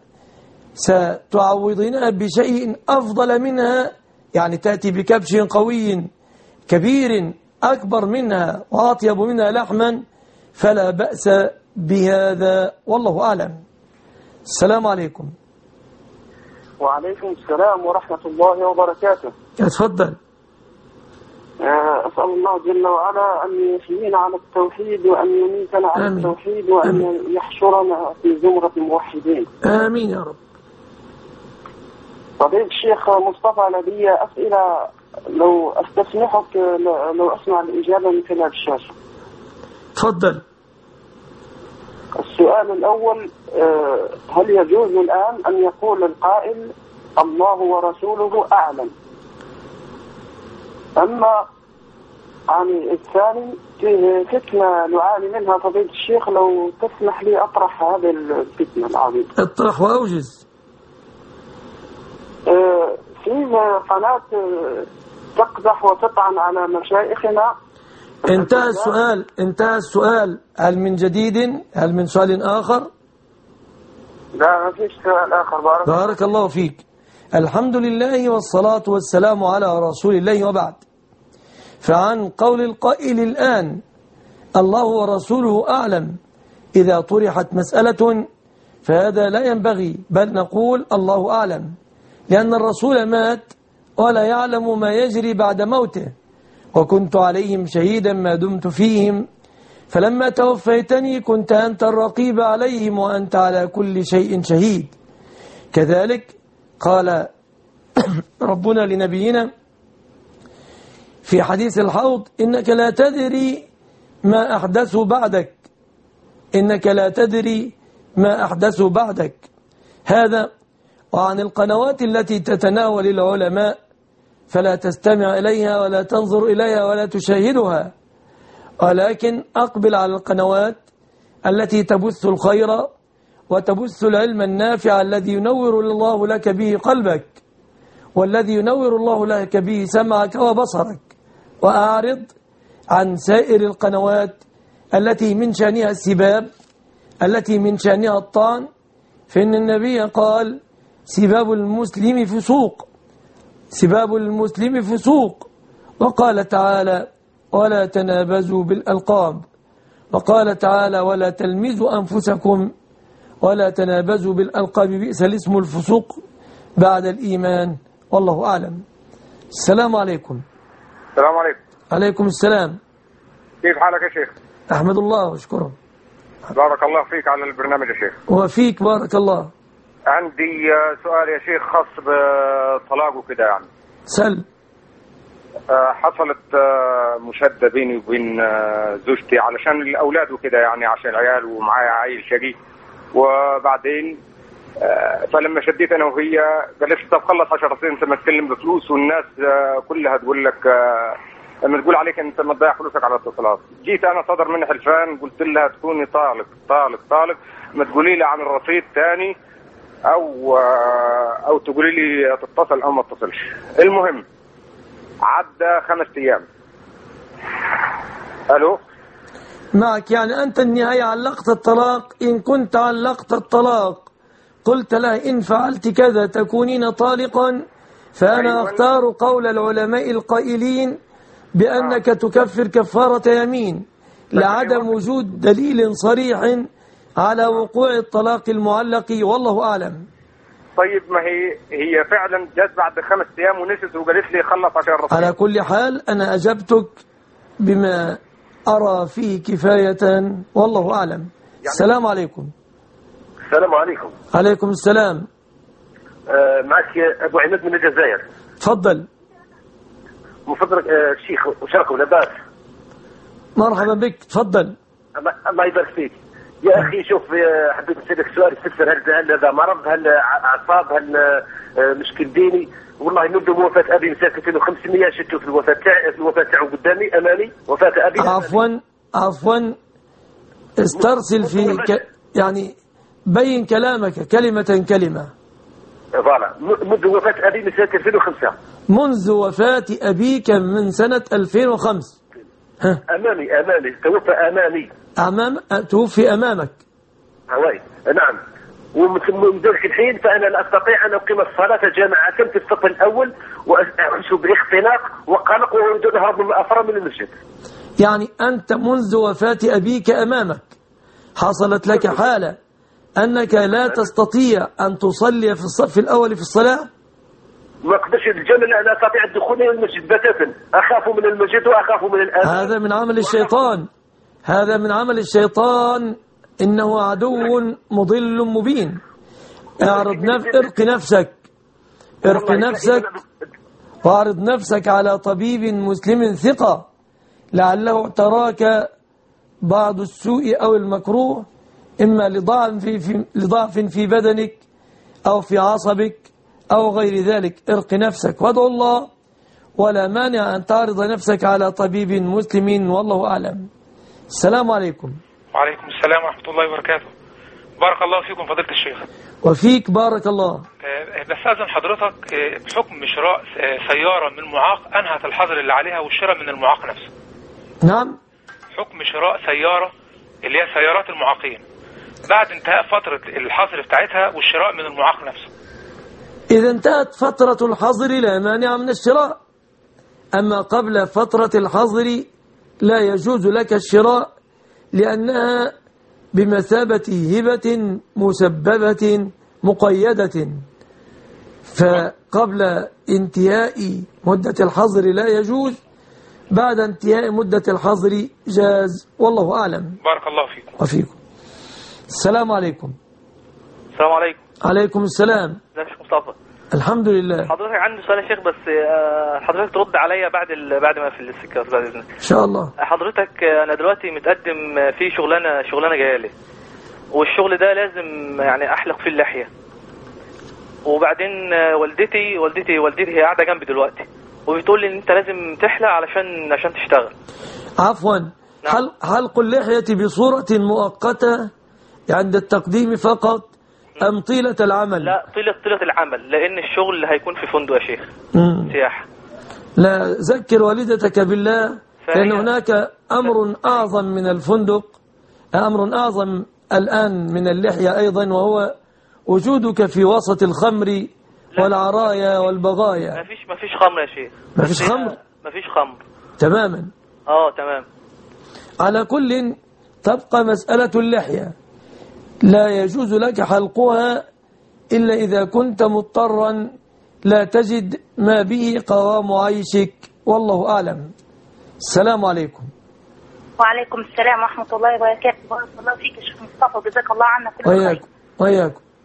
ستعوضينها بشيء أفضل منها، يعني تأتي بكبش قوي كبير أكبر منها وأطيب منها لحما، فلا بأس بهذا، والله أعلم. السلام عليكم. وعليكم السلام ورحمة الله وبركاته. اتفضل. أسأل الله جل وعلا أن يحيينا على التوحيد وأن يميتنا على آمين. التوحيد وأن آمين. يحشرنا في زمرة الموحدين. آمين يا رب. فضيلة الشيخ مصطفى، لدي أسئلة لو أستسمحك لو أسمع الإجابة من خلال الشاشة. تفضل. السؤال الأول: هل يجوز الآن أن يقول القائل الله ورسوله أعلم؟ أما يعني الثاني فيه فتنة نعاني منها فضيلة الشيخ، لو تسمح لي أطرح هذه الفتنة العظيمة. اطرح وأوجز. في قناة تقدح وتطعن على مشايخنا. انتهى السؤال انتهى السؤال هل من جديد؟ هل من سؤال آخر؟ لا، ما فيش سؤال آخر. بارك, بارك الله فيك. الحمد لله والصلاة والسلام على رسول الله، وبعد. فعن قول القائل الآن الله ورسوله أعلم، إذا طرحت مسألة فهذا لا ينبغي، بل نقول الله أعلم، لأن الرسول مات ولا يعلم ما يجري بعد موته، وكنت عليهم شهيدا ما دمت فيهم، فلما توفيتني كنت أنت الرقيب عليهم وأنت على كل شيء شهيد. كذلك قال ربنا لنبينا في حديث الحوض: إنك لا تدري ما أحدثوا بعدك إنك لا تدري ما أحدثوا بعدك. هذا. وعن القنوات التي تتناول العلماء فلا تستمع إليها ولا تنظر إليها ولا تشاهدها، ولكن أقبل على القنوات التي تبث الخير وتبث العلم النافع الذي ينور الله لك به قلبك، والذي ينور الله لك به سمعك وبصرك، وأعرض عن سائر القنوات التي من شأنها السباب، التي من شأنها الطعن، فإن النبي قال: سباب المسلم فسوق سباب المسلم فسوق وقال تعالى: ولا تنابزوا بالألقاب، وقال تعالى: ولا تلمزوا أنفسكم ولا تنابزوا بالألقاب، بئس الاسم الفسوق بعد الإيمان، والله أعلم. السلام عليكم. السلام عليكم. عليكم السلام. كيف حالك يا شيخ؟ أحمد الله واشكره. بارك الله فيك على البرنامج يا شيخ. وفيك بارك الله. عندي سؤال يا شيخ خاص بالطلاق وكده يعني. سل. آه، حصلت آه، مشادة بيني وبين آه، زوجتي علشان الأولاد وكده، يعني عشان العيال ومعايا عيل شقي. وبعدين آه، فلما شديت أنا وهي قالت لي طب خلص عشر سنين أنت ما تتكلم بفلوس، والناس آه، كلها تقول لك آه، لما تقول عليك أنت ما تضيع فلوسك على الاتصالات. جيت أنا صدر مني حلفان، قلت لها تكوني طالق طالق طالق، ما تقولي لي عن الرصيد تاني او او تقولي لي تتصل او ما تتصلش. المهم عدى خمس ايام. الو معك، يعني أنت النهاية علقت الطلاق. إن كنت علقت الطلاق قلت لها إن فعلت كذا تكونين طالقا، فأنا أيوة. أختار قول العلماء القائلين بأنك آه. تكفر كفارة يمين لعدم وجود دليل صريح على وقوع الطلاق المعلق، والله أعلم. طيب ما هي هي فعلا جت بعد خمس أيام ونسيت وقالت لي خلص عشان الرصيد. على كل حال أنا أجبتك بما أرى فيه كفاية، والله أعلم. يعني السلام عليكم. السلام عليكم. عليكم السلام. آه معك أبو عماد من الجزائر. تفضل. من فضلك آه الشيخ وشركه لاباس. مرحبا بك، تفضل. الله يبارك فيك يا أخي. شوف حبيت نسألك سؤال يستفسر، هل هل هذا مرض، هل أعصاب، هل مشكل ديني؟ والله منذ وفاة أبي من سنة ألفين وخمسمائة شفت في الوفاة تاع الوفاة تاعه قدامي أمامي، وفاة أبي. عفوا عفوا استرسل في ك... يعني بين كلامك كلمة كلمة. فوالا منذ وفاة أبي من سنة ألفين وخمسة. منذ وفاة أبيك من سنة ألفين وخمسة. ها. أمامي أمامي توفى أمامي. أمام توفي أمامك. هواي نعم. ومن ذلك الحين فأنا لا أستطيع أن أقيم الصلاة جماعة في الصف الأول، وأعيش باختناق وقلق وأريد أن أهرب من الأفراد من المسجد. يعني أنت منذ وفاة أبيك أمامك حصلت لك حالة أنك لا تستطيع أن تصلي في الصف الأول في الصلاة؟ ما أقدرش الجمل، لا أستطيع الدخول إلى المسجد بتاتا، أخاف من المسجد وأخاف من الآن. هذا من عمل الشيطان، هذا من عمل الشيطان، إنه عدو مضل مبين. اعرض نف... ارق نفسك ارق نفسك واعرض نفسك على طبيب مسلم ثقة، لعله اعتراك بعض السوء أو المكروه، إما لضعف في, في, لضعف في بدنك أو في عصبك أو غير ذلك. ارق نفسك وادعو الله، ولا مانع أن تعرض نفسك على طبيب مسلم، والله أعلم. السلام عليكم. وعليكم السلام ورحمة الله وبركاته. بارك الله فيكم فضيلة الشيخ. وفيك بارك الله. بستأذن حضرتك بحكم شراء سيارة من معاق أنهت الحظر اللي عليها والشراء من المعاق نفسه. نعم. حكم شراء سيارة اللي هي سيارات المعاقين بعد انتهاء فترة الحظر بتاعتها والشراء من المعاق نفسه. إذا انتهت فترة الحظر لا مانع من الشراء، أما قبل فترة الحظر لا يجوز لك الشراء، لأنها بمثابة هبة مسببة مقيدة، فقبل انتهاء مدة الحظر لا يجوز، بعد انتهاء مدة الحظر جاز، والله أعلم. بارك الله فيكم. وفيكم. السلام عليكم. السلام عليكم. عليكم السلام. ازيك يا شيخ مصطفى؟ الحمد لله. حضرتك عندي سؤال يا شيخ، بس حضرتك ترد عليا بعد ال... بعد ما في السكه بعد اذنك. ان شاء الله. حضرتك انا دلوقتي متقدم في شغلانه شغلانه جايه لي، والشغل ده لازم يعني احلق فيه اللحيه، وبعدين والدتي والدتي والدتي هي قاعده جنبي دلوقتي وبتقول لي ان انت لازم تحلق علشان عشان تشتغل. عفوا. نعم. حلق حلق اللحيه بصوره مؤقته عند التقديم فقط أم طيلة العمل؟ لا، طيلة طيلة العمل، لأن الشغل هيكون في فندق يا شيخ. مم. سياحة. لا، ذكر والدتك بالله، لأن هناك أمر أعظم من الفندق، أمر أعظم الآن من اللحية أيضا، وهو وجودك في وسط الخمر والعرايا والبغايا. ما فيش ما فيش خمر يا شيخ. ما فيش خمر؟ ما فيش خمر تماما. اه تمام. على كل تبقى مسألة اللحية لا يجوز لك حلقها إلا إذا كنت مضطرا لا تجد ما به قوام عيشك، والله أعلم. السلام عليكم. وعليكم السلام ورحمة الله وبركاته. بارك الله فيك يا شيخ مصطفى، جزاك الله عنا كل خير. وياكم وياكم.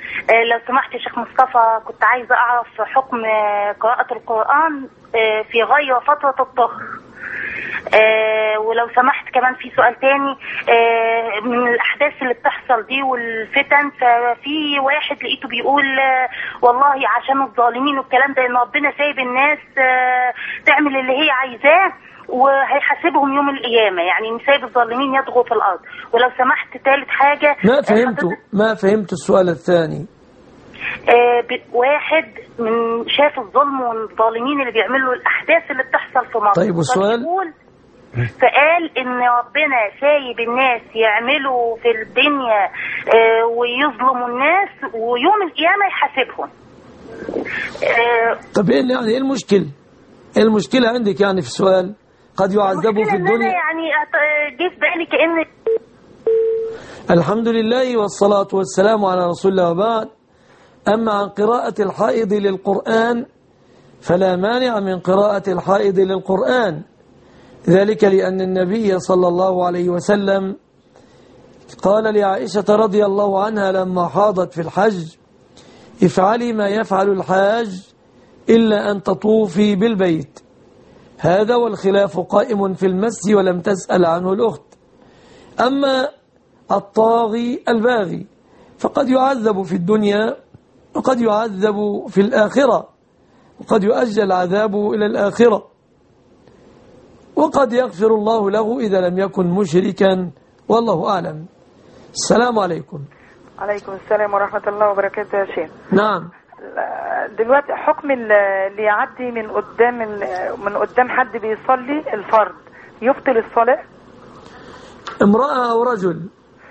آه، لو سمحت يا شيخ مصطفى، كنت عايزة أعرف حكم آه، قراءة القرآن آه، في غير فترة الطهر. آه، ولو سمحت كمان في سؤال تاني، آه، من الأحداث اللي بتحصل دي والفتن، ففي واحد لقيته بيقول آه، والله عشان الظالمين والكلام ده، إن ربنا سايب الناس آه، تعمل اللي هي عايزاه وهيحاسبهم يوم القيامة، يعني سايب الظالمين يطغوا في الأرض. ولو سمحت ثالث حاجة، ما فهمت ما فهمت السؤال الثاني. آه واحد من شاف الظلم والظالمين اللي بيعملوا الأحداث اللي بتحصل في مصر. طيب والسؤال؟ فقال إن ربنا سايب الناس يعملوا في الدنيا آه ويظلموا الناس ويوم القيامة يحاسبهم. آه طب ايه يعني ايه المشكلة؟ ايه المشكلة عندك يعني في السؤال؟ قد يعذبوا في الدنيا. يعني جه في بالي كأن الحمد لله والصلاة والسلام على رسول الله وبعد. أما عن قراءة الحائض للقرآن فلا مانع من قراءة الحائض للقرآن، ذلك لأن النبي صلى الله عليه وسلم قال لعائشة رضي الله عنها لما حاضت في الحج: افعلي ما يفعل الحاج إلا أن تطوفي بالبيت. هذا والخلاف قائم في المس ولم تسأل عنه الأخت. أما الطاغي الباغي فقد يعذب في الدنيا وقد يعذب في الآخرة، وقد يؤجل عذابه إلى الآخرة، وقد يغفر الله له إذا لم يكن مشركا، والله أعلم. السلام عليكم. عليكم السلام ورحمة الله وبركاته يا شيخ. نعم. دلوقتي حكم اللي يعدي من قدام من قدام حد بيصلي الفرض يبطل الصلاة؟ امرأة أو رجل؟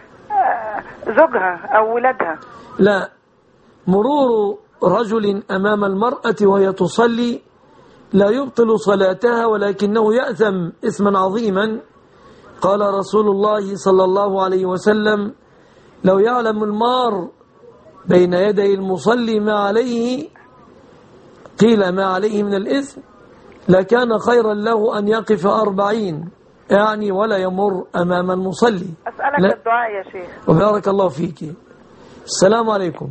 زوجها أو ولادها. لا، مرور رجل أمام المرأة وهي تصلي لا يبطل صلاتها، ولكنه يأثم إثما عظيما. قال رسول الله صلى الله عليه وسلم: لو يعلم المار بين يدي المصلي ما عليه، قيل ما عليه من الإثم، لكان خيرا له أن يقف أربعين، يعني ولا يمر أمام المصلي. أسألك لا. الدعاء يا شيخ. وبارك الله فيك. السلام عليكم.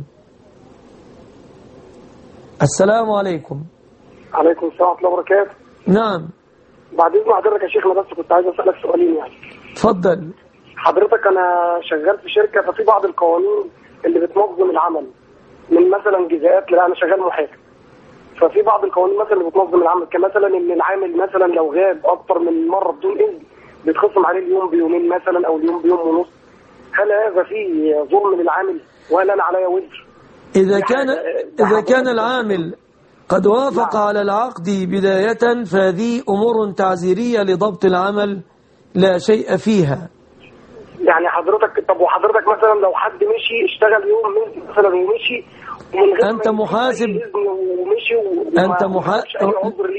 السلام عليكم. عليكم السلام ورحمة الله وبركاته. نعم. بعد إذن حضرتك يا شيخ، أنا بس كنت عايز أسألك سؤالين يعني. تفضل. حضرتك أنا شغال في شركة، ففي بعض القوانين اللي بتنظم العمل، من مثلا جزاءات، لا أنا شغال محاسب، ففي بعض القوانين مثلا اللي بتنظم العمل، كمثلا إن العامل مثلا لو غاب أكتر من مرة بدون إذن بيتخصم عليه اليوم بيومين مثلا، أو اليوم بيوم ونص. هل هذا فيه ظلم للعامل ولا أنا عليا وزر؟ إذا كان إذا كان العامل قد وافق على العقد بداية فهذه أمور تعزيرية لضبط العمل لا شيء فيها. يعني حضرتك، طب وحضرتك مثلا لو حد مشي اشتغل يوم مثلا ومشي ومن غير أنت محاسب، ومشي أنت محاسب،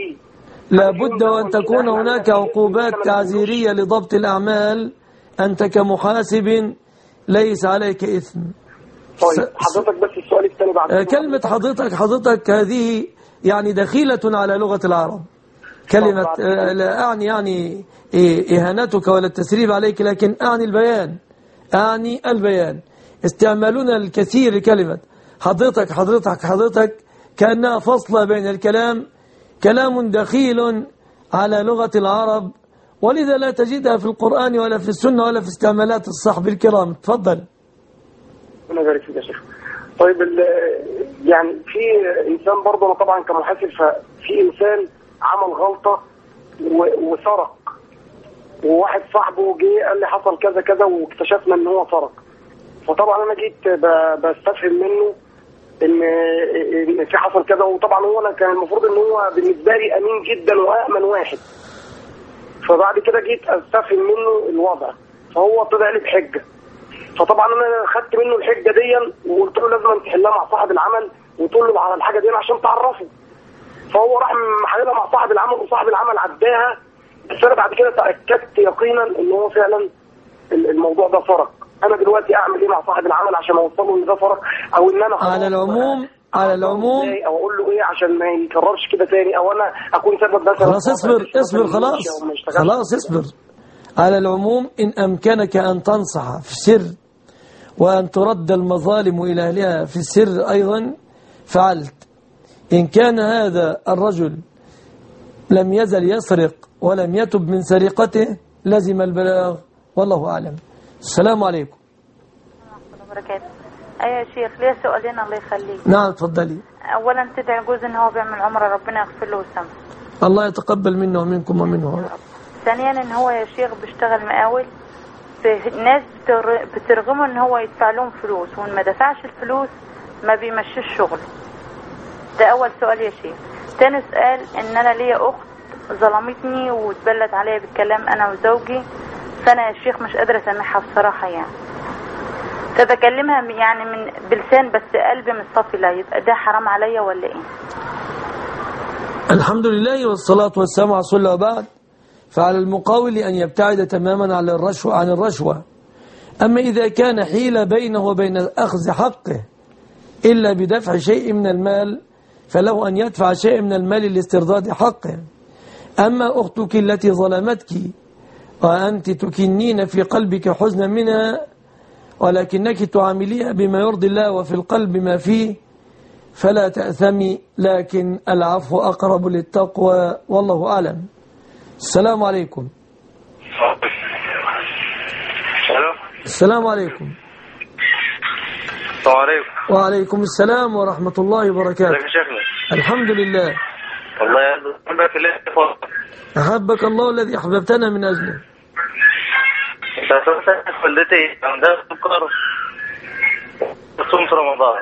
لابد وأن تكون هناك عقوبات تعزيرية لضبط الأعمال. أنت كمحاسب ليس عليك إثم. طيب حضرتك بس السؤال الثاني بعد كلمة حضرتك حضرتك هذه يعني دخيلة على لغة العرب. كلمة لا أعني يعني إهانتك ولا التسريب عليك، لكن أعني البيان، أعني البيان. استعمالنا الكثير لكلمة حضرتك حضرتك حضرتك كأنها فصلة بين الكلام، كلام دخيل على لغة العرب، ولذا لا تجدها في القرآن ولا في السنة ولا في استعمالات الصحب الكرام. تفضل. ربنا يبارك فيك يا شيخ. طيب يعني في إنسان برضه، أنا طبعا كمحاسب، ففي إنسان عمل غلطة وسرق، وواحد صاحبه جه قال لي حصل كذا كذا واكتشفنا ان هو سرق. فطبعا انا جيت بستفهم منه ان ان في حصل كذا، وطبعا هو انا كان المفروض ان هو بالنسبه لي امين جدا وامن واحد. فبعد كده جيت استفهم منه الوضع، فهو طلع لي بحجه. فطبعا انا خدت منه الحجه دي وقلت له لازم تحلها مع صاحب العمل وتقول له على الحاجه دي عشان تعرفه. فهو راح محللها مع صاحب العمل وصاحب العمل عداها، بس انا بعد كده تاكدت يقينا ان هو فعلا الموضوع ده سرق. انا دلوقتي اعمل ايه مع صاحب العمل عشان اوصله ان ده سرق، او ان انا على العموم على العموم او اقول له ايه عشان ما يكررش كده تاني، او انا اكون سبب مثلا. خلاص اصبر اصبر خلاص خلاص اصبر. على العموم إن أمكنك أن تنصح في سر وأن ترد المظالم إلى أهلها في السر أيضا فعلت. إن كان هذا الرجل لم يزل يسرق ولم يتب من سرقته لزم البلاغ، والله أعلم. السلام عليكم. وبركاته. أيوة يا شيخ، ليه سؤالين الله يخليك. نعم تفضلي. أولا تدعي جوز إن هو بيعمل عمره، ربنا يغفر له ويسامحه. الله يتقبل منه ومنكم ومنه. ثانيا إن هو يا شيخ بيشتغل مقاول، الناس بترغمه إن هو يدفع لهم فلوس، وإن ما دفعش الفلوس ما بيمشيش شغله. ده أول سؤال يا شيخ. تاني سؤال إن أنا ليا أخت ظلمتني واتبلت عليا بالكلام أنا وزوجي، فأنا يا شيخ مش قادرة أسامحها بصراحة يعني. فبكلمها يعني من بلسان بس قلبي مش صافي لها، يبقى ده حرام عليا ولا إيه؟ الحمد لله والصلاة والسلام على رسول الله. وبعد، فعلى المقاول أن يبتعد تماما عن الرشوة عن الرشوة. أما إذا كان حيل بينه وبين أخذ حقه إلا بدفع شيء من المال فله أن يدفع شيء من المال لاسترداد حقه. أما أختك التي ظلمتك وأنت تكنين في قلبك حزنا منها ولكنك تعامليها بما يرضي الله وفي القلب ما فيه فلا تأثمي، لكن العفو أقرب للتقوى، والله أعلم. السلام عليكم. السلام عليكم. السلام عليكم. وعليكم السلام ورحمة الله وبركاته. ازيك يا شيخنا؟ الحمد لله. والله يحبك الله. أحبك الله الذي أحببتنا من أجله. والدتي عندها سكر تصوم في رمضان.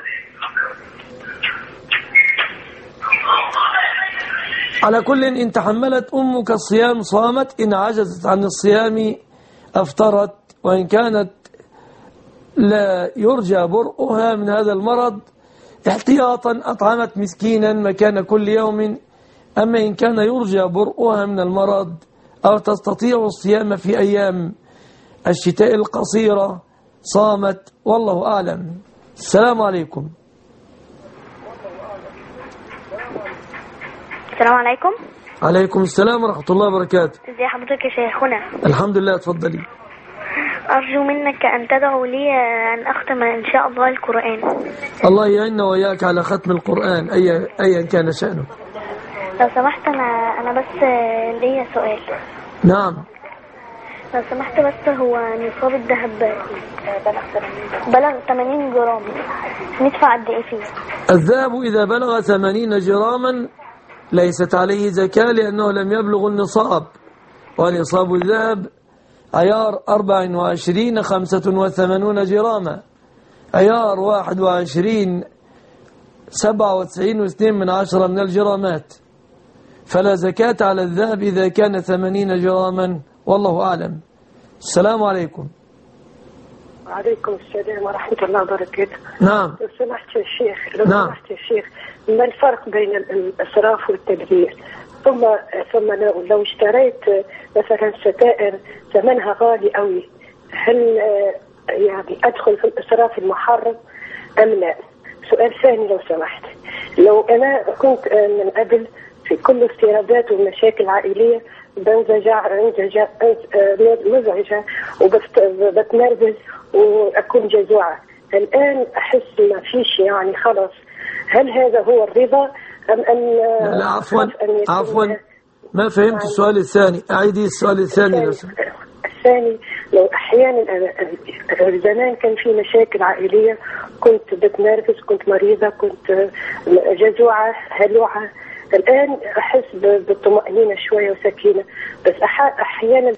على كل إن تحملت أمك الصيام صامت، إن عجزت عن الصيام أفطرت، وإن كانت لا يرجى برؤها من هذا المرض احتياطا أطعمت مسكينا مكان كل يوم. أما إن كان يرجى برؤها من المرض أو تستطيع الصيام في أيام الشتاء القصيرة صامت، والله أعلم. السلام عليكم. السلام عليكم. عليكم السلام ورحمة الله وبركاته. ازي حضرتك يا شيخنا؟ الحمد لله، اتفضلي. أرجو منك أن تدعو لي أن أختم إن شاء الله القرآن. الله يعيننا وإياك على ختم القرآن أي أيا كان شأنه. لو سمحت أنا أنا بس ليا سؤال. نعم. لو سمحت بس، هو نصاب الذهب بلغ ثمانين جرام، ندفع قد إيه فيه؟ الذهب إذا بلغ ثمانين جراما ليست عليه زكاة لأنه لم يبلغ النصاب، ونصاب الذهب عيار أربع وعشرين خمسة وثمانون جراما، عيار واحد وعشرين سبعة وتسعين واثنين من عشرة من الجرامات، فلا زكاة على الذهب إذا كان ثمانين جراما، والله أعلم. السلام عليكم. وعليكم السلام ورحمة الله وبركاته. نعم. لو سمحت يا شيخ، لو نعم. سمحت يا شيخ، ما الفرق بين الإسراف والتبذير؟ ثم ثم لو, لو اشتريت مثلا ستائر ثمنها غالي قوي، هل يعني أدخل في الإسراف المحرم أم لا؟ سؤال ثاني لو سمحت، لو أنا كنت من قبل في كل استيرادات ومشاكل عائلية بنزجع انزجع مزعجة وبتنرفز وأكون جزوعة، الآن أحس ما فيش يعني خلاص، هل هذا هو الرضا أم أن لا, لا عفوا عفوا ما فهمت السؤال الثاني، أعيدي السؤال الثاني لو سمحت. الثاني لو أحيانا زمان كان في مشاكل عائلية كنت بتنرفز، كنت مريضة، كنت جزوعة هلوعة، الآن أحس بالطمأنينة شوية وسكينة، بس أحيانا.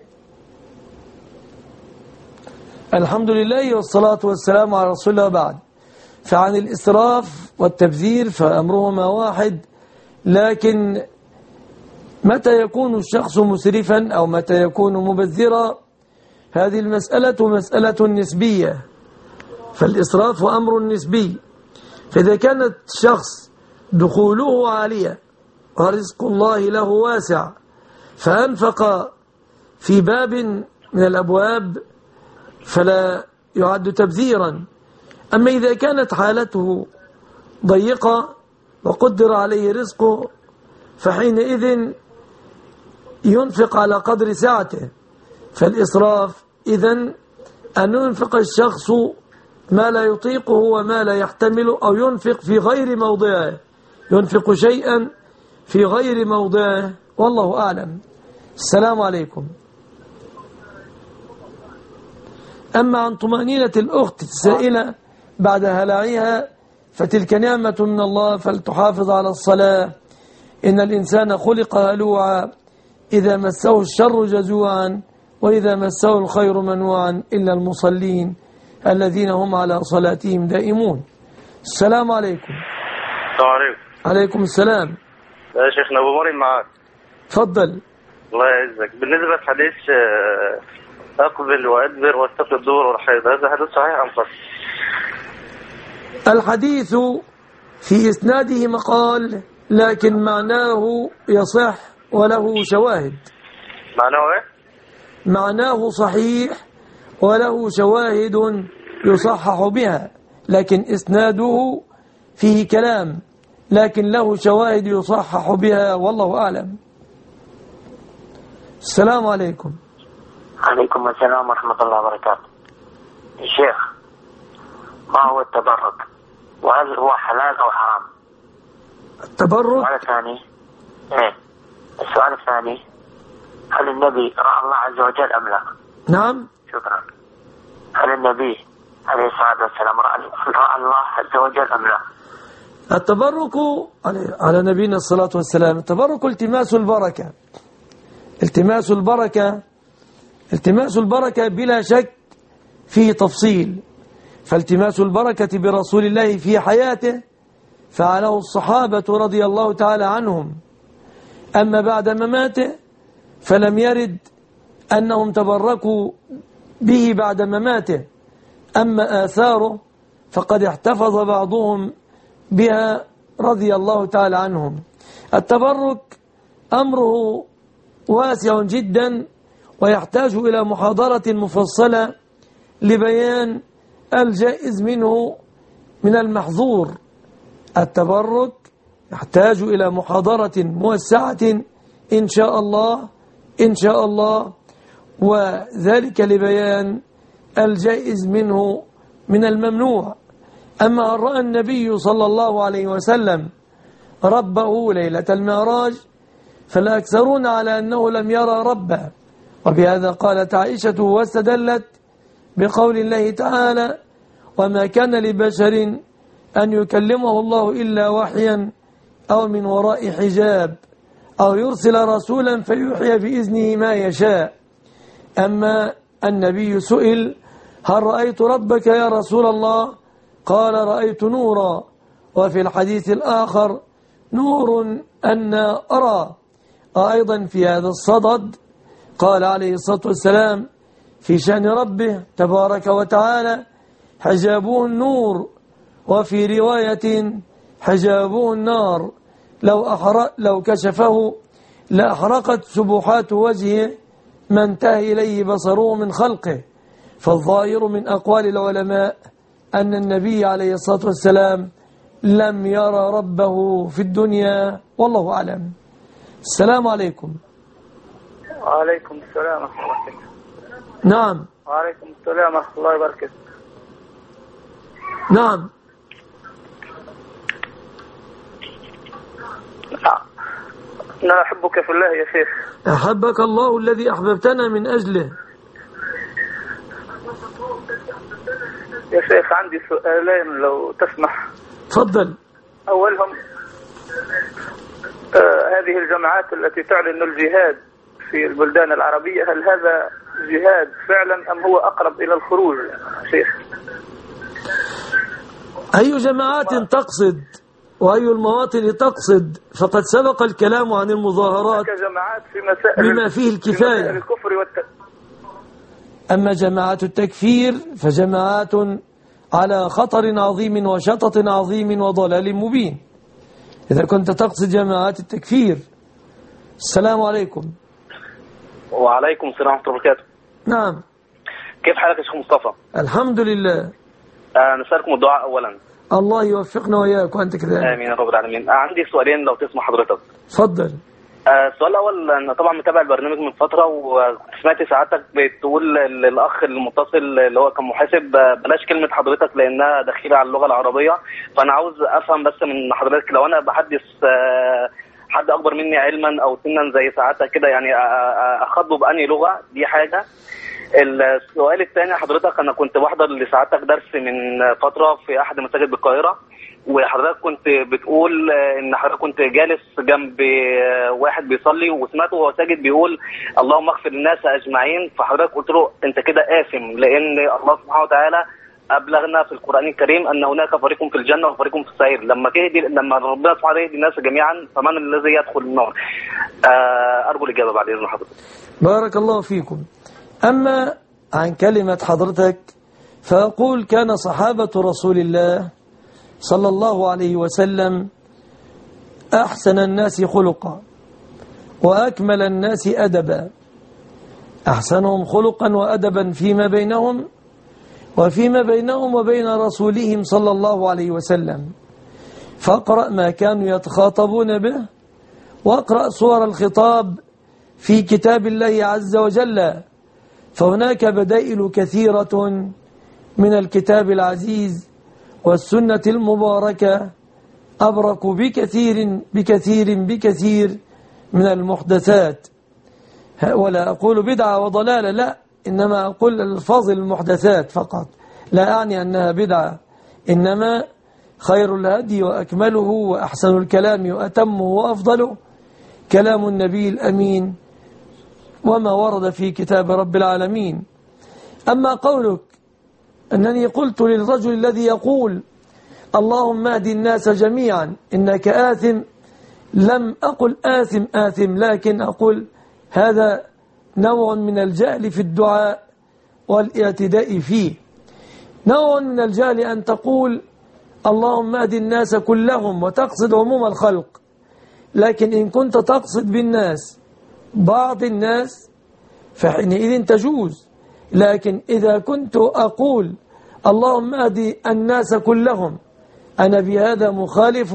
الحمد لله والصلاة والسلام على رسول الله. بعد، فعن الإسراف والتبذير فأمرهما واحد، لكن متى يكون الشخص مسرفا أو متى يكون مبذرا هذه المسألة مسألة نسبية، فالإسراف أمر نسبي. فإذا كانت شخص دخوله عالية ورزق الله له واسع فأنفق في باب من الأبواب فلا يعد تبذيرا. أما إذا كانت حالته ضيقة وقدر عليه رزقه فحينئذ ينفق على قدر سعته، فالإسراف إذن أن ينفق الشخص ما لا يطيقه وما لا يحتمله، أو ينفق في غير موضعه، ينفق شيئا في غير موضعه، والله أعلم. السلام عليكم. أما عن طمأنينة الأخت السائلة بعد هلعها فتلك نعمة من الله، فلتحافظ على الصلاة. إن الإنسان خلق هلوعا إذا مسه الشر جزوعا وإذا مسه الخير منوعا إلا المصلين الذين هم على صلاتهم دائمون. السلام عليكم. السلام عليكم. عليكم السلام. يا شيخنا أبو مريم معاك. تفضل. الله يعزك. بالنسبة لحديث أقبل وأدبر واستقل الدور والحيض، هذا حديث صحيح أم صحيح؟ الحديث في إسناده مقال، لكن معناه يصح وله شواهد. معناه إيه؟ معناه صحيح وله شواهد يصحح بها، لكن إسناده فيه كلام، لكن له شواهد يصحح بها، والله أعلم. السلام عليكم. عليكم السلام ورحمة الله وبركاته. الشيخ، ما هو التبرك؟ وهل هو حلال أو حرام؟ التبرك؟ السؤال الثاني إيه؟ السؤال الثاني، هل النبي رأى الله عز وجل أم لا؟ نعم. شكرا. هل النبي عليه الصلاة والسلام رأى الله عز وجل أم لا؟ التبرك على نبينا الصلاة والسلام، التبرك التماس البركة، التماس البركة، التماس البركة بلا شك فيه تفصيل. فالتماس البركة برسول الله في حياته فعله الصحابة رضي الله تعالى عنهم، أما بعد مماته فلم يرد أنهم تبركوا به بعد مماته، أما آثاره فقد احتفظ بعضهم بها رضي الله تعالى عنهم. التبرك أمره واسع جدا ويحتاج إلى محاضرة مفصلة لبيان الجائز منه من المحظور. التبرك يحتاج إلى محاضرة موسعة إن شاء الله إن شاء الله وذلك لبيان الجائز منه من الممنوع. أما أن رأى النبي صلى الله عليه وسلم ربه ليلة المعراج فالأكثرون على أنه لم يرى ربه، وبهذا قالت عائشة واستدلت بقول الله تعالى: وما كان لبشر أن يكلمه الله إلا وحيا أو من وراء حجاب أو يرسل رسولا فيوحي بإذنه ما يشاء. أما النبي سئل: هل رأيت ربك يا رسول الله؟ قال: رأيت نورا. وفي الحديث الآخر: نور أن أرى. أيضا في هذا الصدد قال عليه الصلاة والسلام في شأن ربه تبارك وتعالى: حجابه النور. وفي رواية: حجابه النار، لو, أحرق لو كشفه لأحرقت سبحات وجهه ما انتهى إليه بصره من خلقه. فالظاهر من أقوال العلماء أن النبي عليه الصلاة والسلام لم يرى ربه في الدنيا، والله أعلم. السلام عليكم. وعليكم السلام ورحمة الله وبركاته. نعم. وعليكم السلام ورحمة الله وبركاته. نعم. أنا أحبك في الله يا شيخ. أحبك الله الذي أحببتنا من أجله. يا شيخ عندي سؤالين لو تسمح. تفضل. أولهم آه هذه الجماعات التي تعلن الجهاد في البلدان العربية، هل هذا جهاد فعلا أم هو أقرب إلى الخروج شيخ؟ أي جماعات تقصد وأي المواطن تقصد؟ فقد سبق الكلام عن المظاهرات جماعات في مسائل بما فيه الكفاية. في الكفر والت... أما جماعات التكفير فجماعات على خطر عظيم وشطط عظيم وضلال مبين، إذا كنت تقصد جماعات التكفير. السلام عليكم. وعليكم السلام ورحمة الله وبركاته. نعم. كيف حالك يا شيخ مصطفى؟ الحمد لله. آه نسألكم الدعاء أولا. الله يوفقنا وإياك وأنت كذلك. آمين يا رب العالمين. آه عندي سؤالين لو تسمح حضرتك. تفضل. السؤال الاول، انا طبعا متابع البرنامج من فتره وسمعت سعادتك بتقول للاخ المتصل اللي هو كان محاسب بلاش كلمه حضرتك لانها دخيله على اللغه العربيه، فانا عاوز افهم بس من حضرتك لو انا بحدث حد اكبر مني علما او سنا زي سعادتك كده يعني اخاطبه باني لغه، دي حاجه. السؤال الثاني حضرتك، انا كنت بحضر لسعادتك درس من فتره في احد مساجد بالقاهره، وحضرتك كنت بتقول ان حضرتك كنت جالس جنب واحد بيصلي وسمعته وهو ساجد بيقول اللهم اغفر الناس اجمعين، فحضرتك قلت له انت كده آثم لان الله سبحانه وتعالى ابلغنا في القران الكريم ان هناك فريق في الجنه وفريق في السعير، لما تهدي لما ربنا سبحانه وتعالى يهدي الناس جميعا فمن الذي يدخل النار؟ ارجو الاجابه بعد اذن حضرتك. بارك الله فيكم. اما عن كلمه حضرتك فاقول كان صحابه رسول الله صلى الله عليه وسلم أحسن الناس خلقا وأكمل الناس أدبا، أحسنهم خلقا وأدبا فيما بينهم وفيما بينهم وبين رسولهم صلى الله عليه وسلم. فاقرأ ما كانوا يتخاطبون به واقرأ صور الخطاب في كتاب الله عز وجل، فهناك بدائل كثيرة من الكتاب العزيز والسنة المباركة أبرك بكثير بكثير بكثير من المحدثات. ولا أقول بدعة وضلالة، لا، إنما أقول الفاظ المحدثات فقط، لا أعني أنها بدعة، إنما خير الهدي وأكمله وأحسن الكلام وأتمه وأفضله كلام النبي الأمين وما ورد في كتاب رب العالمين. أما قولك أنني قلت للرجل الذي يقول اللهم اهد الناس جميعا إنك آثم، لم أقل آثم آثم، لكن أقول هذا نوع من الجهل في الدعاء والاعتداء فيه. نوع من الجهل أن تقول اللهم اهد الناس كلهم وتقصد عموم الخلق، لكن إن كنت تقصد بالناس بعض الناس فحينئذ تجوز، لكن إذا كنت أقول اللهم اهد الناس كلهم أنا بهذا مخالف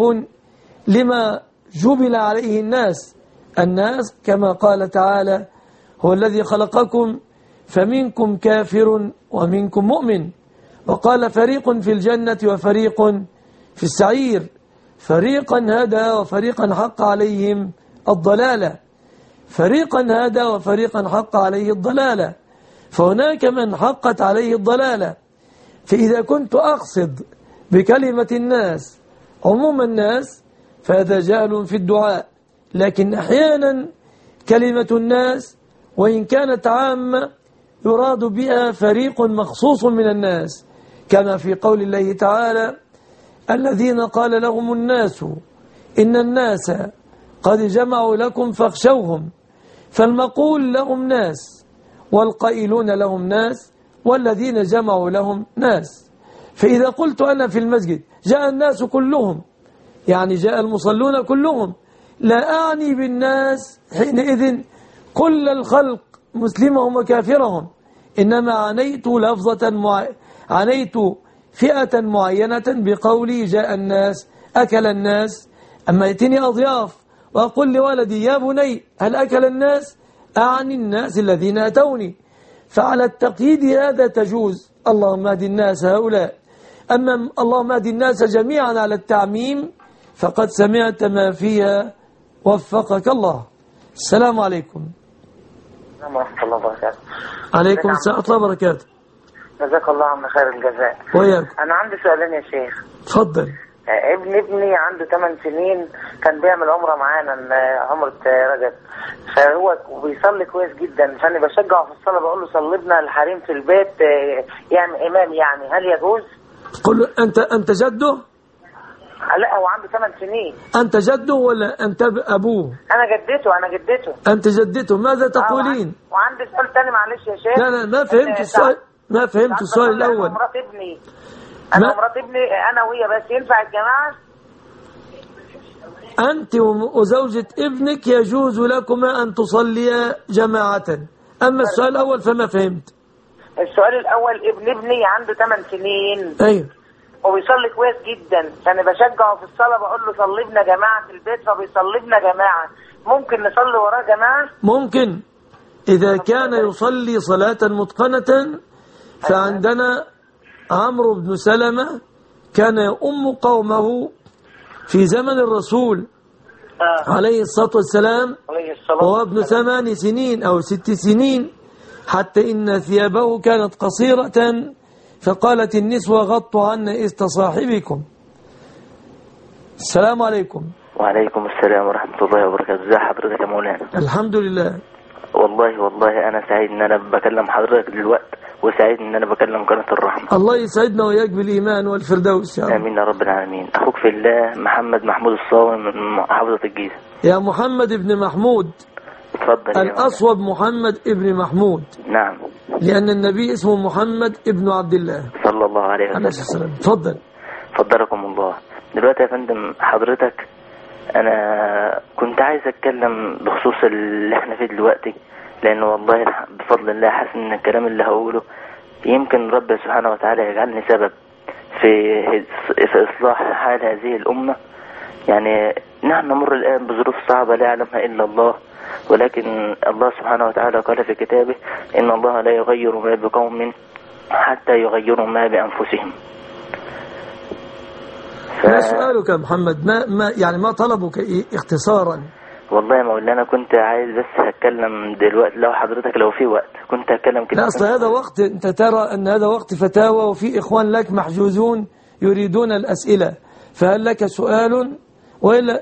لما جبل عليه الناس. الناس كما قال تعالى هو الذي خلقكم فمنكم كافر ومنكم مؤمن، وقال فريق في الجنة وفريق في السعير، فريقا هدى وفريقا حق عليهم الضلالة، فريقا هدى وفريقا حق عليه الضلالة، فهناك من حقت عليه الضلالة. فإذا كنت أقصد بكلمة الناس عموم الناس فهذا جهل في الدعاء، لكن أحيانا كلمة الناس وإن كانت عامة يراد بها فريق مخصوص من الناس، كما في قول الله تعالى الذين قال لهم الناس إن الناس قد جمعوا لكم فاخشوهم، فالمقول لهم ناس والقائلون لهم ناس والذين جمعوا لهم ناس. فإذا قلت أنا في المسجد جاء الناس كلهم يعني جاء المصلون كلهم، لا أعني بالناس حينئذ كل الخلق مسلمهم وكافرهم، إنما عنيت لفظة مع... عنيت فئة معينة بقولي جاء الناس أكل الناس. أما يأتيني أضياف وأقول لولدي يا بني هل أكل الناس، أعني الناس الذين أتوني، فعلى التقييد هذا تجوز اللهم اهد الناس هؤلاء. أما اللهم اهد الناس جميعا على التعميم فقد سمعت ما فيها وفقك الله. السلام عليكم. السلام ورحمة الله وبركاته. عليكم السلام ورحمة الله وبركاته. جزاك الله عنا خير الجزاء. وياك. أنا عندي سؤالين يا شيخ. اتفضل. ابن ابني عنده ثمان سنين كان بيعمل عمرة معانا عمرة رجب، فهو بيصلي كويس جدا، فأنا بشجعه في الصلاة بقول له صلي لنا الحريم في البيت يعمل إمام، يعني هل يجوز؟ قل له أنت أنت جده؟ لا هو عنده ثمان سنين. أنت جده ولا أنت أبوه؟ أنا جدته أنا جدته. أنت جدته، ماذا تقولين؟ آه وعندي سؤال تاني معلش يا شيخ. لا لا ما فهمت السؤال، ما فهمت السؤال الأول. أنا مرات ابني أنا ما... مرات ابني أنا وهي بس ينفع الجماعة؟ أنت وزوجة ابنك يجوز لكما أن تصليا جماعة. أما السؤال الأول فما فهمت. السؤال الأول ابن ابني عنده ثمان سنين. أيوه. وبيصلي كويس جدا، فأنا بشجعه في الصلاة بقول له صلي لنا جماعة في البيت فبيصلي لنا جماعة، ممكن نصلي وراه جماعة؟ ممكن إذا كان يصلي صلاة متقنة. فعندنا عمرو بن سلمة كان يؤم قومه في زمن الرسول عليه الصلاة والسلام وهو ابن ثمان سنين أو ست سنين، حتى إن ثيابه كانت قصيرة فقالت النسوة غطوا عنا إست صاحبكم. السلام عليكم. وعليكم السلام ورحمة الله وبركاته. ازي حضرتك يا مولانا؟ الحمد لله. والله والله أنا سعيد إن أنا بكلم حضرتك دلوقتي، وسعيد إن أنا بكلم قناة الرحمة. الله يسعدنا وإياك بالإيمان والفردوس يا رب. آمين يا رب العالمين. أخوك في الله محمد محمود الصاوي من محافظة الجيزة. يا محمد ابن محمود. اتفضل. الأصوب محمد ابن محمود. نعم. لأن النبي اسمه محمد ابن عبد الله صلى الله عليه وسلم. عليه السلام. اتفضل. فضلكم الله. دلوقتي يا فندم حضرتك أنا كنت عايز أتكلم بخصوص اللي احنا فيه دلوقتي، لأن والله بفضل الله حاسس إن الكلام اللي هقوله يمكن رب سبحانه وتعالى يجعلني سبب في في إصلاح حال هذه الأمة. يعني نحن نمر الآن بظروف صعبة لا يعلمها إلا الله، ولكن الله سبحانه وتعالى قال في كتابه إن الله لا يغير ما بقوم حتى يغيروا ما بأنفسهم. ف... ما سؤالك يا محمد؟ ما, ما يعني ما طلبك اختصارا؟ والله يا مولانا كنت عايز بس هتكلم دلوقتي لو حضرتك لو في وقت كنت هتكلم كده. لا أصل هذا وقت، أنت ترى أن هذا وقت فتاوى وفي إخوان لك محجوزون يريدون الأسئلة، فهل لك سؤال وإلا؟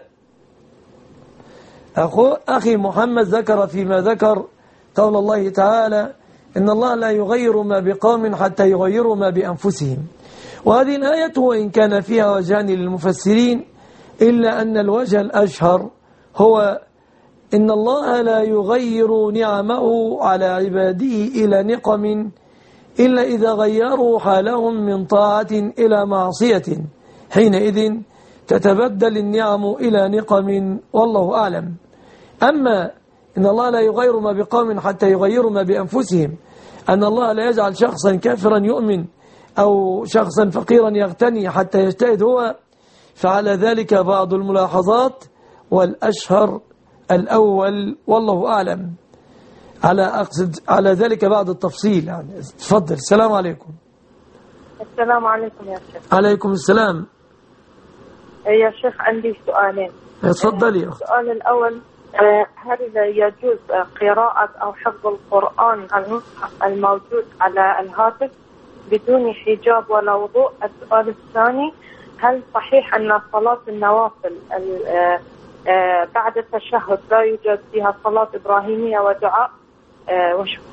أخو أخي محمد ذكر فيما ذكر قول الله تعالى إن الله لا يغير ما بقوم حتى يغيروا ما بأنفسهم، وهذه الآية وإن كان فيها وجهان للمفسرين إلا أن الوجه الأشهر هو إن الله لا يغير نعمه على عباده إلى نقم إلا إذا غيروا حالهم من طاعة إلى معصية، حينئذ تتبدل النعم إلى نقم والله أعلم. أما إن الله لا يغير ما بقوم حتى يغيروا ما بأنفسهم، أن الله لا يجعل شخصا كافرا يؤمن أو شخصا فقيرا يغتني حتى يجتهد هو، فعلى ذلك بعض الملاحظات والأشهر الأول والله أعلم. على أقصد على ذلك بعض التفصيل يعني. تفضل. السلام عليكم. السلام عليكم يا شيخ. عليكم السلام. يا شيخ عندي سؤالين. تفضلي يا أخت. السؤال الأول، هل يجوز قراءة أو حفظ القرآن المصحف الموجود على الهاتف بدون حجاب ولا وضوء؟ السؤال الثاني، هل صحيح أن صلاة النوافل بعد التشهد لا يوجد فيها صلاة إبراهيمية ودعاء؟ وشكرا.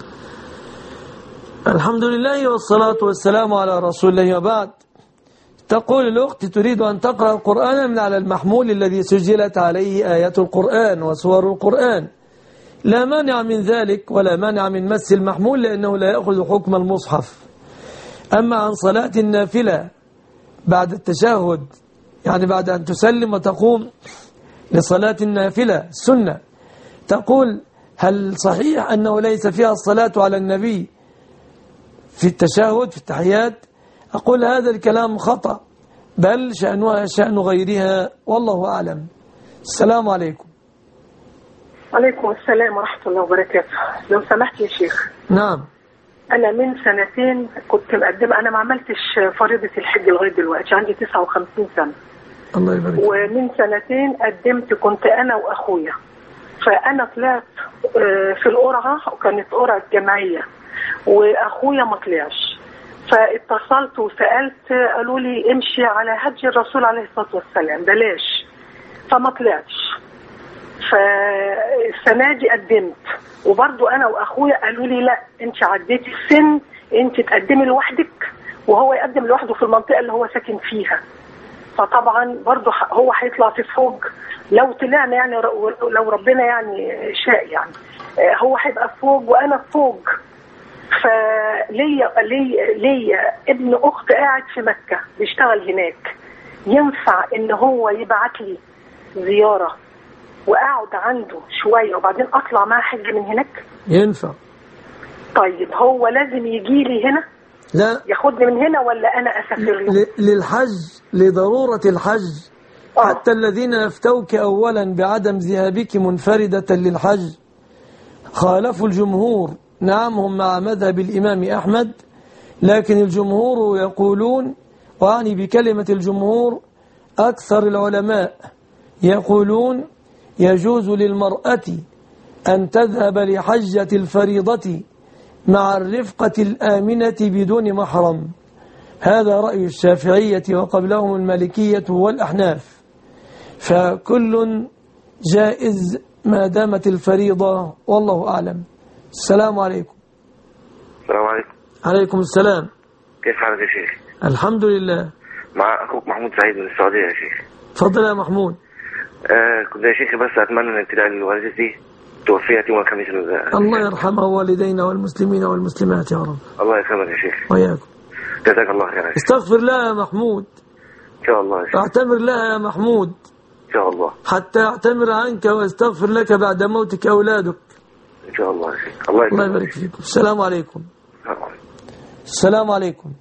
الحمد لله والصلاة والسلام على رسول الله. وبعد، تقول الأخت تريد أن تقرأ القرآن من على المحمول الذي سجلت عليه آيات القرآن وسور القرآن، لا مانع من ذلك ولا مانع من مس المحمول لأنه لا يأخذ حكم المصحف. أما عن صلاة النافلة بعد التشهد، يعني بعد أن تسلم وتقوم لصلاة النافلة السنة، تقول هل صحيح أنه ليس فيها الصلاة على النبي في التشهد في التحيات؟ أقول هذا الكلام خطأ، بل شأنها شأن غيرها والله أعلم. السلام عليكم. عليكم السلام ورحمة الله وبركاته. لو سمحت يا شيخ. نعم. أنا من سنتين كنت مقدمة، أنا ما عملتش فريضة الحج لغاية دلوقتي، عندي تسعة وخمسين سنة. الله يبارك. ومن سنتين قدمت، كنت أنا وأخويا، فأنا طلعت في القرعة وكانت قرعة جمعية وأخويا ما طلعش، فاتصلت وسألت قالوا لي امشي على هدي الرسول عليه الصلاة والسلام بلاش، فما طلعتش. فالسنة دي قدمت وبرضو أنا وأخويا قالوا لي لا انت عديتي السن، انت تقدمي لوحدك وهو يقدم لوحده في المنطقة اللي هو ساكن فيها. فطبعا برضو هو هيطلع في فوق لو طلعنا، يعني لو ربنا يعني شاء، يعني هو هيبقى فوق وأنا فوق. فليا ليا ليا ابن أخت قاعد في مكة بيشتغل هناك، ينفع إن هو يبعت لي زيارة وأقعد عنده شوية وبعدين أطلع معاه حج من هناك؟ ينفع. طيب هو لازم يجي لي هنا؟ لا، ياخدني من هنا ولا أنا أسافر له؟ للحج، لضرورة الحج حتى الذين أفتوك أولا بعدم ذهابك منفردة للحج خالفوا الجمهور. نعم هم مع مذهب الإمام أحمد، لكن الجمهور يقولون، وأعني بكلمة الجمهور أكثر العلماء، يقولون يجوز للمرأة أن تذهب لحجة الفريضة مع الرفقة الآمنة بدون محرم. هذا رأي الشافعية وقبلهم المالكية والأحناف، فكل جائز ما دامت الفريضة، والله أعلم. السلام عليكم. السلام عليكم. عليكم السلام. كيف حالك يا شيخ؟ الحمد لله. مع أخوك محمود سعيد من السعودية يا شيخ. تفضل يا محمود. آه كنت يا شيخ بس أتمنى أن تدعي لوالدتي توفيت يوم الخميس. الله يرحمها والدينا والمسلمين والمسلمات يا رب. الله يكرمك يا شيخ. وياكم. جزاك الله خير. استغفر لها يا محمود. إن شاء الله يا شيخ. اعتمر لها يا محمود. إن شاء الله. حتى اعتمر عنك واستغفر لك بعد موتك أولادك. إن شاء الله يا شيخ. الله الله يبارك فيكم. السلام عليكم. السلام عليكم.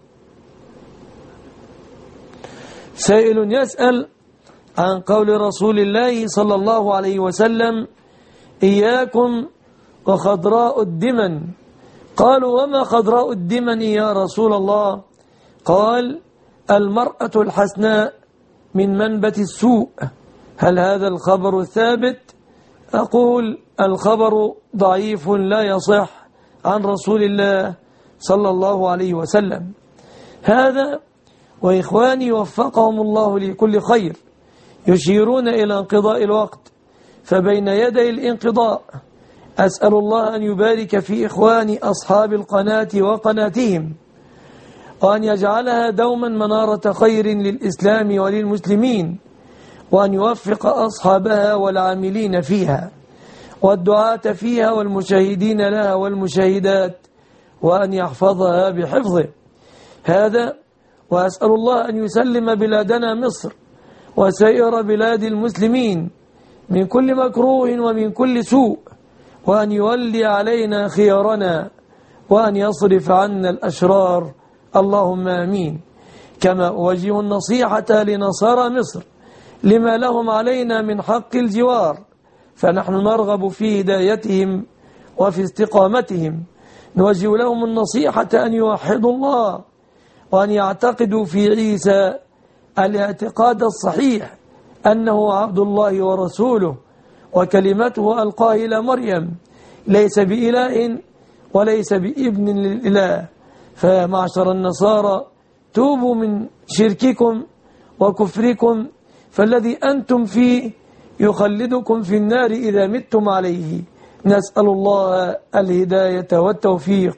سائل يسأل عن قول رسول الله صلى الله عليه وسلم: إياكم وخضراء الدمن. قالوا: وما خضراء الدمن يا رسول الله؟ قال: المرأة الحسناء من منبت السوء. هل هذا الخبر ثابت؟ أقول: الخبر ضعيف لا يصح عن رسول الله صلى الله عليه وسلم. هذا وإخواني وفقهم الله لكل خير يشيرون إلى انقضاء الوقت، فبين يدي الانقضاء أسأل الله أن يبارك في إخواني أصحاب القناة وقناتهم، وأن يجعلها دوما منارة خير للإسلام وللمسلمين، وأن يوفق أصحابها والعاملين فيها والدعاة فيها والمشاهدين لها والمشاهدات، وأن يحفظها بحفظه. هذا وأسأل الله أن يسلم بلادنا مصر وسائر بلاد المسلمين من كل مكروه ومن كل سوء، وأن يولي علينا خيارنا، وأن يصرف عنا الأشرار، اللهم آمين. كما أوجه النصيحة لنصارى مصر لما لهم علينا من حق الجوار، فنحن نرغب في هدايتهم وفي استقامتهم. نوجه لهم النصيحة أن يوحدوا الله، وأن يعتقدوا في عيسى الاعتقاد الصحيح أنه عبد الله ورسوله وكلمته ألقاه إلى مريم، ليس بإله وليس بابن للإله. فمعشر النصارى توبوا من شرككم وكفركم، فالذي أنتم فيه يخلدكم في النار إذا متم عليه. نسأل الله الهداية والتوفيق.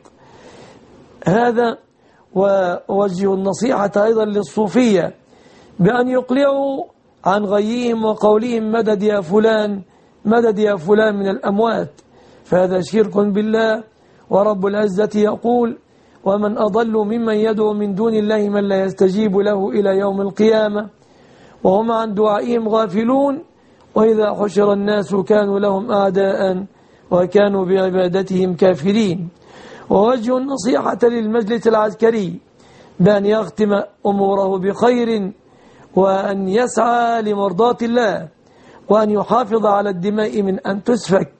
هذا ووجه النصيحة أيضا للصوفية بأن يقلعوا عن غيهم وقولهم مدد يا فلان مدد يا فلان من الأموات، فهذا شرك بالله. ورب العزة يقول: ومن أضل ممن يدعو من دون الله من لا يستجيب له إلى يوم القيامة وهم عن دعائهم غافلون، وإذا حشر الناس كانوا لهم أعداء وكانوا بعبادتهم كافرين. ووجه النصيحة للمجلس العسكري بأن يختم أموره بخير، وأن يسعى لمرضاة الله، وأن يحافظ على الدماء من أن تسفك.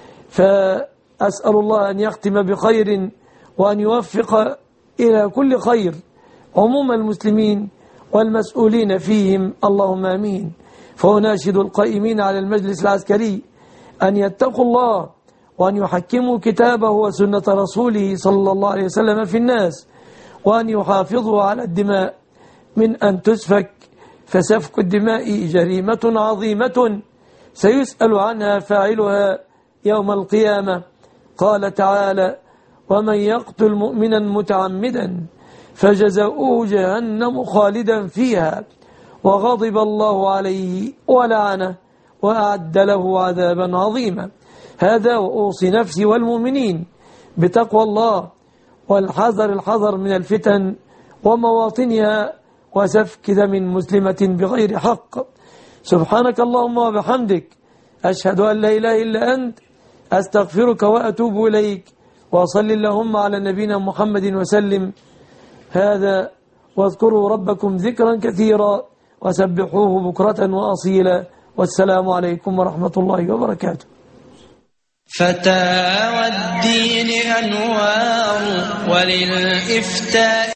فأسأل الله أن يختم بخير وأن يوفق إلى كل خير عموم المسلمين والمسؤولين فيهم، اللهم آمين. فأناشد القائمين على المجلس العسكري أن يتقوا الله، وأن يحكموا كتابه وسنة رسوله صلى الله عليه وسلم في الناس، وأن يحافظوا على الدماء من أن تسفك، فسفك الدماء جريمة عظيمة سيسأل عنها فاعلها يوم القيامة. قال تعالى: ومن يقتل مؤمنا متعمدا فجزاؤه جهنم خالدا فيها وغضب الله عليه ولعنه وأعد له عذابا عظيما. هذا وأوصي نفسي والمؤمنين بتقوى الله والحذر الحذر من الفتن ومواطنها وسفك دم مسلمة بغير حق. سبحانك اللهم وبحمدك، أشهد أن لا إله إلا أنت، أستغفرك وأتوب إليك، وصل اللهم على نبينا محمد وسلم. هذا واذكروا ربكم ذكرا كثيرا وسبحوه بكرة وأصيلا. والسلام عليكم ورحمة الله وبركاته. فتاوى الدين أنوار وللإفتاء